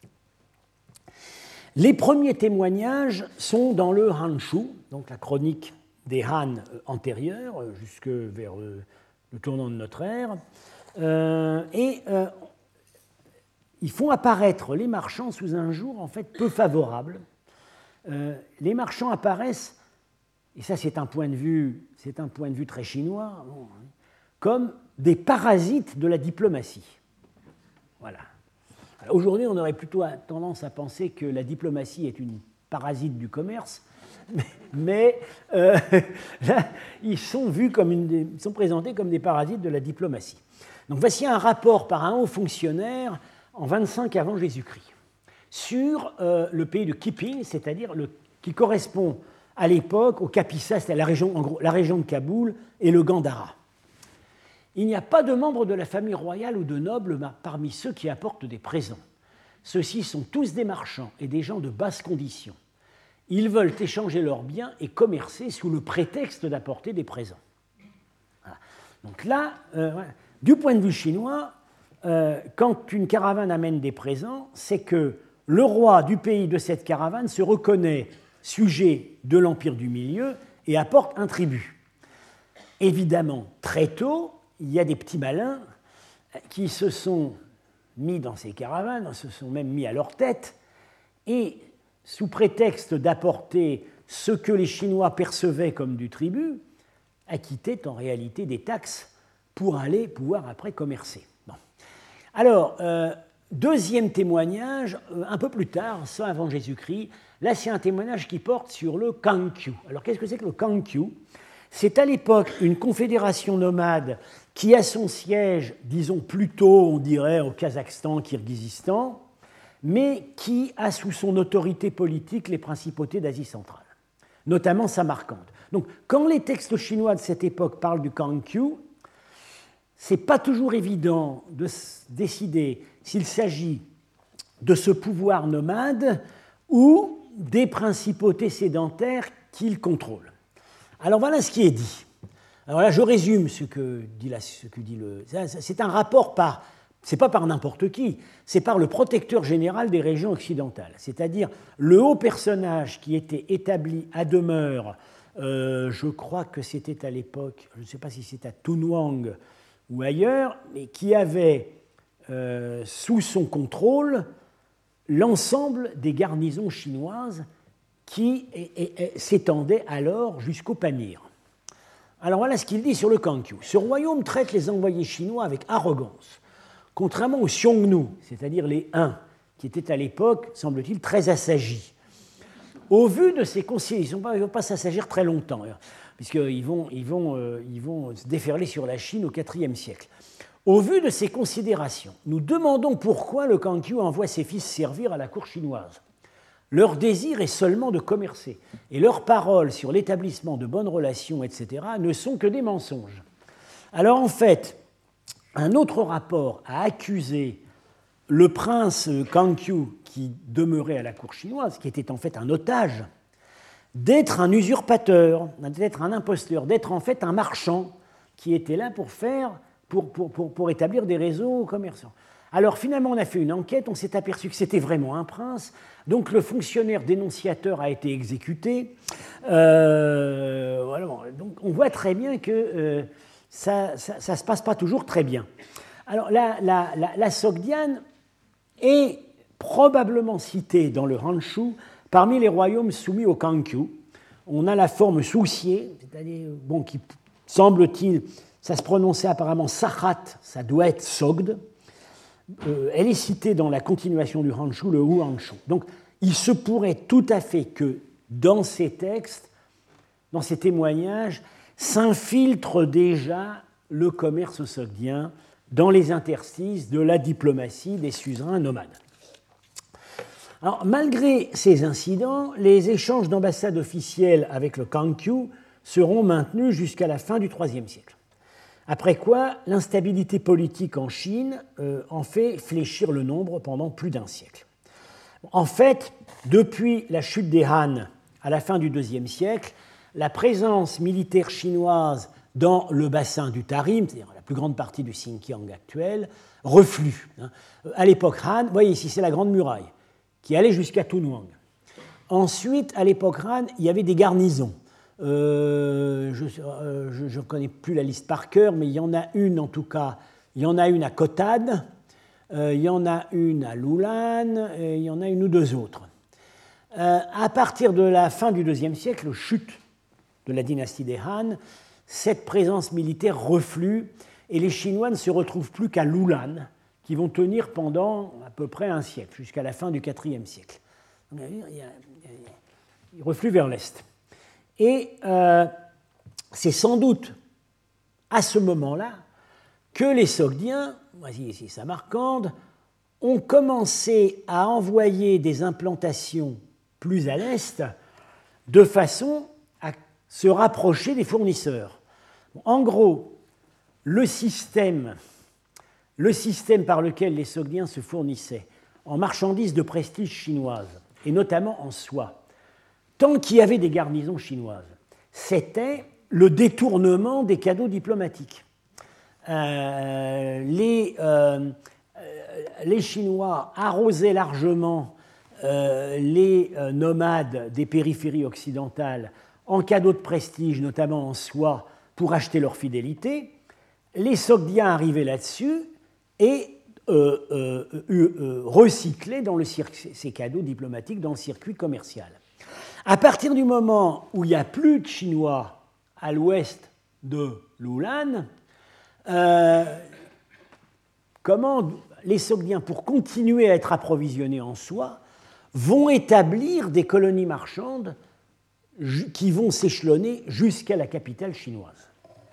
Les premiers témoignages sont dans le Hanshu, donc la chronique des Han antérieurs, jusque vers le tournant de notre ère. Ils font apparaître les marchands sous un jour en fait peu favorable. Les marchands apparaissent, et ça c'est un point de vue très chinois, comme des parasites de la diplomatie. Voilà. Aujourd'hui, on aurait plutôt tendance à penser que la diplomatie est une parasite du commerce, mais là, ils sont présentés comme des parasites de la diplomatie. Donc voici un rapport par un haut fonctionnaire en 25 avant Jésus-Christ sur le pays de Kiping, c'est-à-dire qui correspond à l'époque au Kapisa, c'est la région de Kaboul et le Gandhara. Il n'y a pas de membres de la famille royale ou de nobles parmi ceux qui apportent des présents. Ceux-ci sont tous des marchands et des gens de basse condition. Ils veulent échanger leurs biens et commercer sous le prétexte d'apporter des présents. Voilà. Donc là, du point de vue chinois, quand une caravane amène des présents, c'est que le roi du pays de cette caravane se reconnaît sujet de l'Empire du Milieu et apporte un tribut. Évidemment, très tôt, il y a des petits malins qui se sont mis dans ces caravanes, se sont même mis à leur tête, et sous prétexte d'apporter ce que les Chinois percevaient comme du tribut, acquittaient en réalité des taxes pour aller pouvoir après commercer. Bon. Alors, deuxième témoignage, un peu plus tard, ça avant Jésus-Christ, là c'est un témoignage qui porte sur le Kangqiu. Alors qu'est-ce que c'est que le Kangqiu ? C'est à l'époque une confédération nomade qui a son siège, disons plutôt, on dirait, au Kazakhstan, Kirghizistan, mais qui a sous son autorité politique les principautés d'Asie centrale, notamment Samarcande. Donc, quand les textes chinois de cette époque parlent du Kangqiu, ce n'est pas toujours évident de décider s'il s'agit de ce pouvoir nomade ou des principautés sédentaires qu'il contrôle. Alors voilà ce qui est dit. Alors là, je résume ce que dit le. C'est un rapport c'est pas par n'importe qui, c'est par le protecteur général des régions occidentales, c'est-à-dire le haut personnage qui était établi à demeure, je crois que c'était à l'époque, je ne sais pas si c'était à Tunhuang ou ailleurs, mais qui avait sous son contrôle l'ensemble des garnisons chinoises qui s'étendait alors jusqu'au Pamir. Alors voilà ce qu'il dit sur le Kangqiu. Ce royaume traite les envoyés chinois avec arrogance, contrairement aux Xiongnu, c'est-à-dire les Huns, qui étaient à l'époque, semble-t-il, très assagis. Au vu de ces considérations, ils ne vont pas s'assagir très longtemps, puisqu'ils vont se déferler sur la Chine au IVe siècle. Au vu de ces considérations, nous demandons pourquoi le Kangqiu envoie ses fils servir à la cour chinoise. Leur désir est seulement de commercer, et leurs paroles sur l'établissement de bonnes relations, etc., ne sont que des mensonges. Alors en fait, un autre rapport a accusé le prince Kangqiu, qui demeurait à la cour chinoise, qui était en fait un otage, d'être un usurpateur, d'être un imposteur, d'être en fait un marchand qui était là pour établir des réseaux commerçants. Alors finalement, on a fait une enquête, on s'est aperçu que c'était vraiment un prince, donc le fonctionnaire dénonciateur a été exécuté. Voilà, donc on voit très bien que ça ne se passe pas toujours très bien. Alors la Sogdiane est probablement citée dans le Hanshu parmi les royaumes soumis au Kangqiu. On a la forme Soucié, c'est-à-dire, qui semble-t-il, ça se prononçait apparemment Sakhat, ça doit être Sogd. Elle est citée dans la continuation du Hanshu, le Hu-Hanshu. Donc, il se pourrait tout à fait que dans ces textes, dans ces témoignages, s'infiltre déjà le commerce sogdien dans les interstices de la diplomatie des suzerains nomades. Alors, malgré ces incidents, les échanges d'ambassades officielles avec le Kangqiu seront maintenus jusqu'à la fin du IIIe siècle. Après quoi, l'instabilité politique en Chine en fait fléchir le nombre pendant plus d'un siècle. En fait, depuis la chute des Han à la fin du IIe siècle, la présence militaire chinoise dans le bassin du Tarim, c'est-à-dire la plus grande partie du Xinjiang actuel, reflue. À l'époque Han, vous voyez ici, c'est la Grande Muraille, qui allait jusqu'à Tunhuang. Ensuite, à l'époque Han, il y avait des garnisons. Je ne connais plus la liste par cœur, mais il y en a une en tout cas. Il y en a une à Khotan, il y en a une à Loulan, et il y en a une ou deux autres. À partir de la fin du IIe siècle, chute de la dynastie des Han, cette présence militaire reflue et les Chinois ne se retrouvent plus qu'à Loulan, qui vont tenir pendant à peu près un siècle, jusqu'à la fin du IVe siècle. Ils refluent vers l'est. Et c'est sans doute à ce moment-là que les Sogdiens, voici ici Samarcande, ont commencé à envoyer des implantations plus à l'est de façon à se rapprocher des fournisseurs. En gros, le système par lequel les Sogdiens se fournissaient en marchandises de prestige chinoises, et notamment en soie, tant qu'il y avait des garnisons chinoises, c'était le détournement des cadeaux diplomatiques. Les Chinois arrosaient largement les nomades des périphéries occidentales en cadeaux de prestige, notamment en soie, pour acheter leur fidélité. Les Sogdiens arrivaient là-dessus et recyclaient ces cadeaux diplomatiques dans le circuit commercial. À partir du moment où il n'y a plus de Chinois à l'ouest de Loulan, comment les Sogdiens, pour continuer à être approvisionnés en soie, vont établir des colonies marchandes qui vont s'échelonner jusqu'à la capitale chinoise.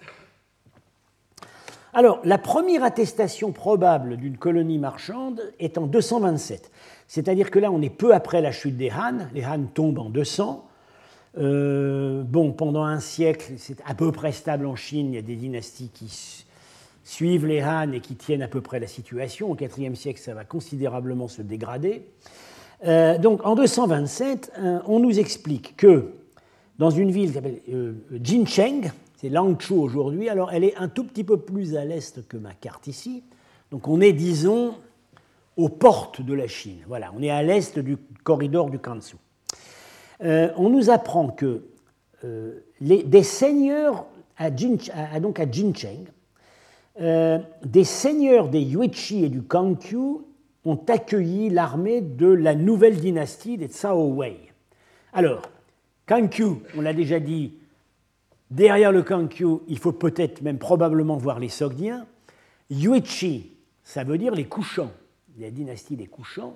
Alors, la première attestation probable d'une colonie marchande est en 227. C'est-à-dire que là, on est peu après la chute des Han. Les Han tombent en 200. Pendant un siècle, c'est à peu près stable en Chine. Il y a des dynasties qui suivent les Han et qui tiennent à peu près la situation. Au IVe siècle, ça va considérablement se dégrader. Donc, en 227, on nous explique que dans une ville qui s'appelle Jincheng, c'est Langzhou aujourd'hui, alors elle est un tout petit peu plus à l'est que ma carte ici. Donc, on est, disons, aux portes de la Chine. Voilà, on est à l'est du corridor du Kansu. On nous apprend que des seigneurs à Jincheng, des seigneurs des Yuezhi et du Kangqiu ont accueilli l'armée de la nouvelle dynastie des Cao Wei. Alors, Kangqiu, on l'a déjà dit, derrière le Kangqiu, il faut peut-être même probablement voir les Sogdiens. Yuezhi, ça veut dire les couchants. La dynastie des couchants,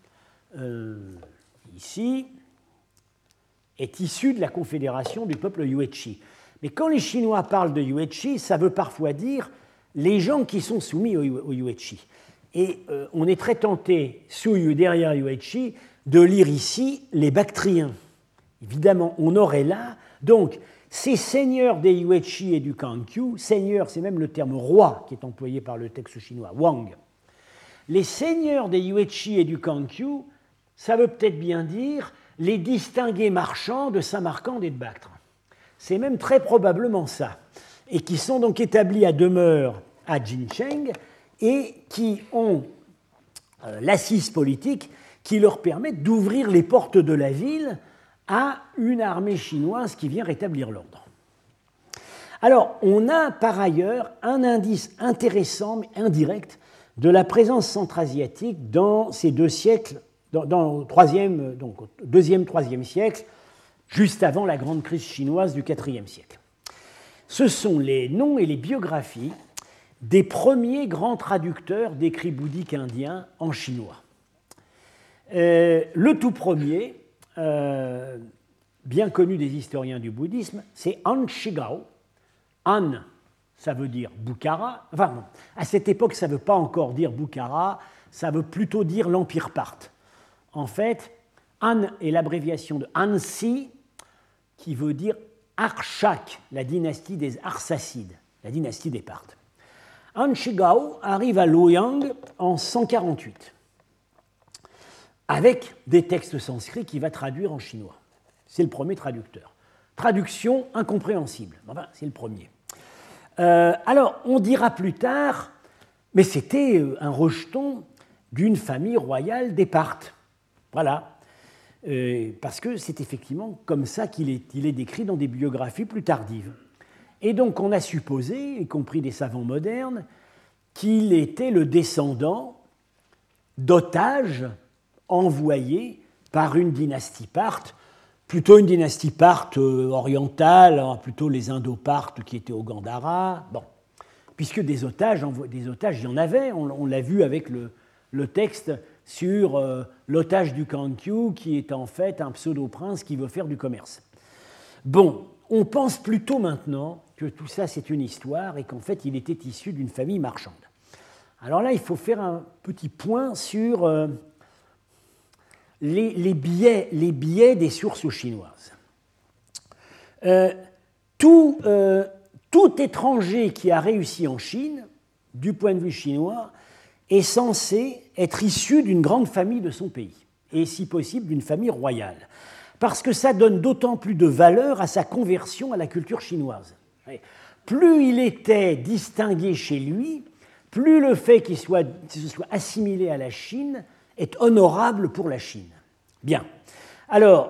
ici, est issue de la confédération du peuple Yuezhi. Mais quand les Chinois parlent de Yuezhi, ça veut parfois dire les gens qui sont soumis au Yuezhi. Et on est très tenté, derrière Yuezhi, de lire ici les Bactriens. Évidemment, on aurait là, donc, ces seigneurs des Yuezhi et du Kangqiu, seigneur, c'est même le terme roi qui est employé par le texte chinois, Wang. Les seigneurs des Yuezhi et du Kangqiu, ça veut peut-être bien dire les distingués marchands de Samarcande et de Bactre. C'est même très probablement ça. Et qui sont donc établis à demeure à Jincheng et qui ont l'assise politique qui leur permet d'ouvrir les portes de la ville à une armée chinoise qui vient rétablir l'ordre. Alors, on a par ailleurs un indice intéressant mais indirect de la présence centra-asiatique dans ces deux siècles, dans le deuxième, troisième siècle, juste avant la grande crise chinoise du IVe siècle. Ce sont les noms et les biographies des premiers grands traducteurs d'écrits bouddhiques indiens en chinois. Le tout premier, bien connu des historiens du bouddhisme, c'est Han Shigao. Han, ça veut dire Bukhara. Enfin, bon, à cette époque, ça ne veut pas encore dire Bukhara, ça veut plutôt dire l'Empire parthe. En fait, Han est l'abréviation de Ansi, qui veut dire Arshak, la dynastie des Arsacides, la dynastie des Parthes. Han Shigao arrive à Luoyang en 148, avec des textes sanscrits qu'il va traduire en chinois. C'est le premier traducteur. Traduction incompréhensible, enfin, c'est le premier. Alors, on dira plus tard, mais c'était un rejeton d'une famille royale des Parthes. Voilà. parce que c'est effectivement comme ça qu'il est décrit dans des biographies plus tardives. Et donc on a supposé, y compris des savants modernes, qu'il était le descendant d'otages envoyés par une dynastie parthe, plutôt une dynastie parthe orientale, plutôt les Indo-Parthes qui étaient au Gandhara. Bon, puisque des otages, il y en avait, on l'a vu avec le texte sur l'otage du Kankyu, qui est en fait un pseudo-prince qui veut faire du commerce. Bon, on pense plutôt maintenant que tout ça c'est une histoire et qu'en fait il était issu d'une famille marchande. Alors là, il faut faire un petit point sur les biais des sources chinoises. Tout étranger qui a réussi en Chine, du point de vue chinois, est censé être issu d'une grande famille de son pays, et si possible d'une famille royale, parce que ça donne d'autant plus de valeur à sa conversion à la culture chinoise. Plus il était distingué chez lui, plus le fait qu'il se soit assimilé à la Chine est honorable pour la Chine. Bien. Alors,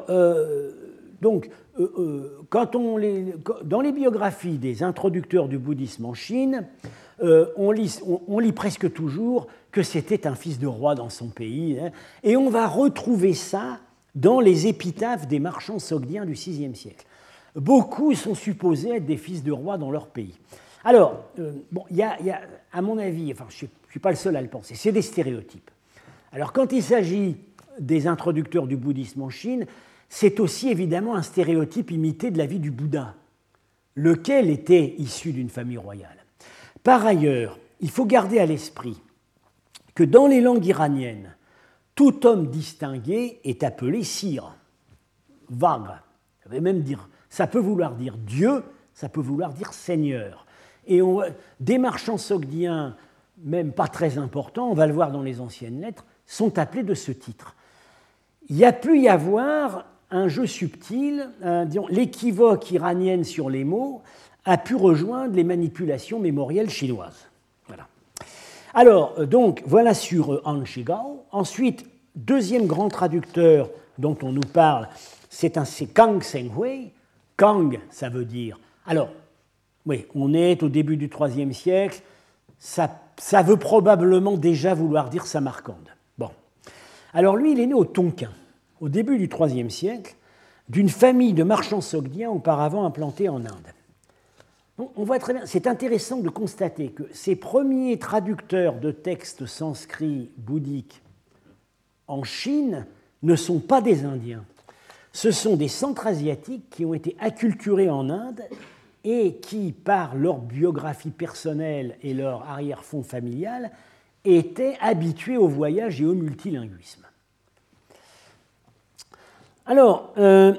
dans les biographies des introducteurs du bouddhisme en Chine, on lit presque toujours que c'était un fils de roi dans son pays, hein, et on va retrouver ça dans les épitaphes des marchands sogdiens du VIe siècle. Beaucoup sont supposés être des fils de roi dans leur pays. Alors, il y a, à mon avis, enfin, je ne suis pas le seul à le penser, c'est des stéréotypes. Alors, quand il s'agit des introducteurs du bouddhisme en Chine, c'est aussi évidemment un stéréotype imité de la vie du Bouddha, lequel était issu d'une famille royale. Par ailleurs, il faut garder à l'esprit que dans les langues iraniennes, tout homme distingué est appelé sire, vagre. Ça peut vouloir dire Dieu, ça peut vouloir dire Seigneur. Et des marchands sogdiens, même pas très importants, on va le voir dans les anciennes lettres, sont appelés de ce titre. Il y a pu y avoir un jeu subtil, disons, l'équivoque iranienne sur les mots a pu rejoindre les manipulations mémorielles chinoises. Voilà. Alors, donc, voilà sur Han Shigao. Ensuite, deuxième grand traducteur dont on nous parle, c'est Kang Zhenghui. Kang, ça veut dire... Alors, oui, on est au début du IIIe siècle, ça veut probablement déjà vouloir dire Samarcande. Bon. Alors lui, il est né au Tonkin, au début du IIIe siècle, d'une famille de marchands sogdiens auparavant implantés en Inde. Bon, on voit très bien, c'est intéressant de constater que ces premiers traducteurs de textes sanscrits bouddhiques en Chine ne sont pas des Indiens. Ce sont des Centra-Asiatiques qui ont été acculturés en Inde et qui, par leur biographie personnelle et leur arrière-fond familial, étaient habitués au voyage et au multilinguisme. Alors,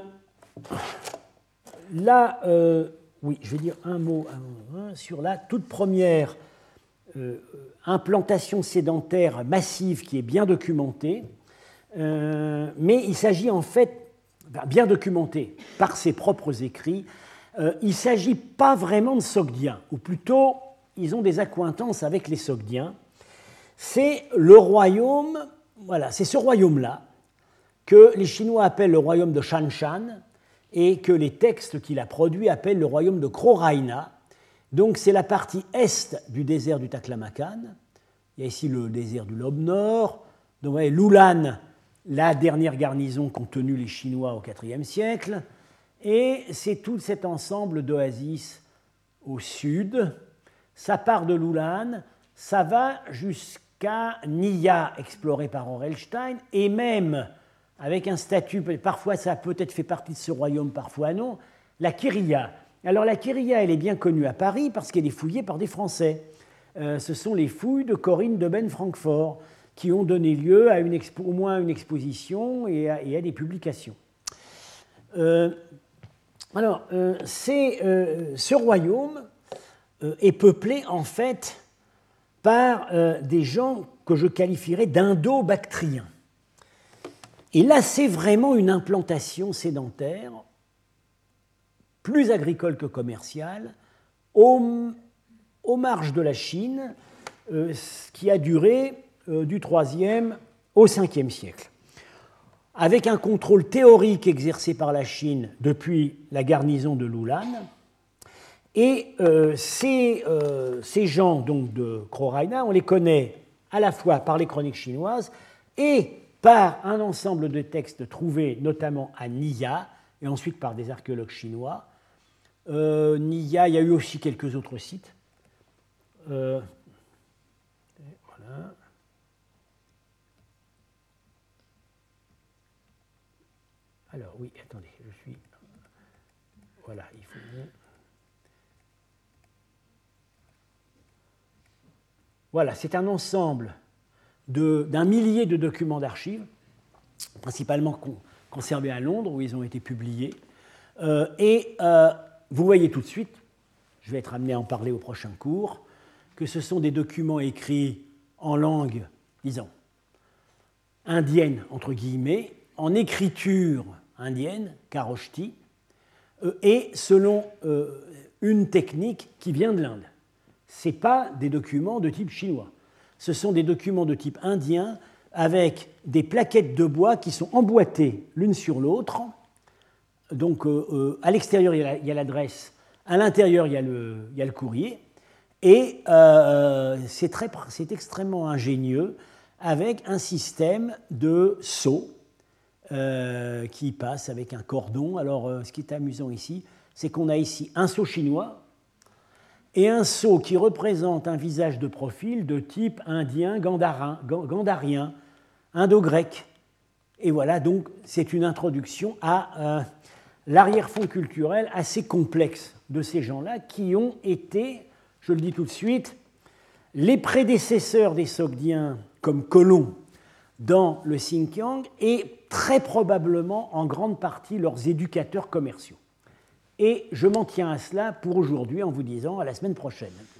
là, oui, je vais dire un mot sur la toute première implantation sédentaire massive qui est bien documentée, mais il s'agit en fait, bien documentée par ses propres écrits, il ne s'agit pas vraiment de Sogdiens, ou plutôt, ils ont des accointances avec les Sogdiens. C'est le royaume, voilà, c'est ce royaume-là que les Chinois appellent le royaume de Shanshan et que les textes qu'il a produits appellent le royaume de Croraina. Donc c'est la partie est du désert du Taklamakan. Il y a ici le désert du Lobe Nord. Donc vous voyez, Lulan, la dernière garnison qu'ont tenue les Chinois au IVe siècle. Et c'est tout cet ensemble d'oasis au sud. Ça part de Lulan, ça va jusqu'à Nia, exploré par Orelstein, et même, avec un statut, parfois ça a peut-être fait partie de ce royaume, parfois non, la Kyria. Alors la Kyria, elle est bien connue à Paris parce qu'elle est fouillée par des Français. Ce sont les fouilles de Corinne de Ben-Francfort qui ont donné lieu à au moins une exposition et à des publications. Ce royaume est peuplé en fait par des gens que je qualifierais d'indo-bactriens. Et là, c'est vraiment une implantation sédentaire, plus agricole que commerciale, aux marges de la Chine, qui a duré du IIIe au Ve siècle. avec un contrôle théorique exercé par la Chine depuis la garnison de Lulan. Et ces gens donc, de Kro-Raina, on les connaît à la fois par les chroniques chinoises et par un ensemble de textes trouvés notamment à Niya, et ensuite par des archéologues chinois. Niya, il y a eu aussi quelques autres sites. Voilà. Alors oui, attendez, je suis... Voilà, il faut... Voilà, c'est un ensemble d'un millier de documents d'archives, principalement conservés à Londres, où ils ont été publiés. Vous voyez tout de suite, je vais être amené à en parler au prochain cours, que ce sont des documents écrits en langue, disons, indienne, entre guillemets, en écriture indienne, Kharoshthi, et selon une technique qui vient de l'Inde. Ce ne sont pas des documents de type chinois. Ce sont des documents de type indien avec des plaquettes de bois qui sont emboîtées l'une sur l'autre. Donc, à l'extérieur, il y a l'adresse, à l'intérieur, il y a le courrier. Et c'est extrêmement ingénieux avec un système de sceaux qui passe avec un cordon. Alors, ce qui est amusant ici, c'est qu'on a ici un sceau chinois et un sceau qui représente un visage de profil de type indien, gandarien, indo-grec. Et voilà, donc, c'est une introduction à l'arrière-fond culturel assez complexe de ces gens-là qui ont été, je le dis tout de suite, les prédécesseurs des Sogdiens comme colons dans le Xinjiang et très probablement en grande partie leurs éducateurs commerciaux. Et je m'en tiens à cela pour aujourd'hui en vous disant à la semaine prochaine.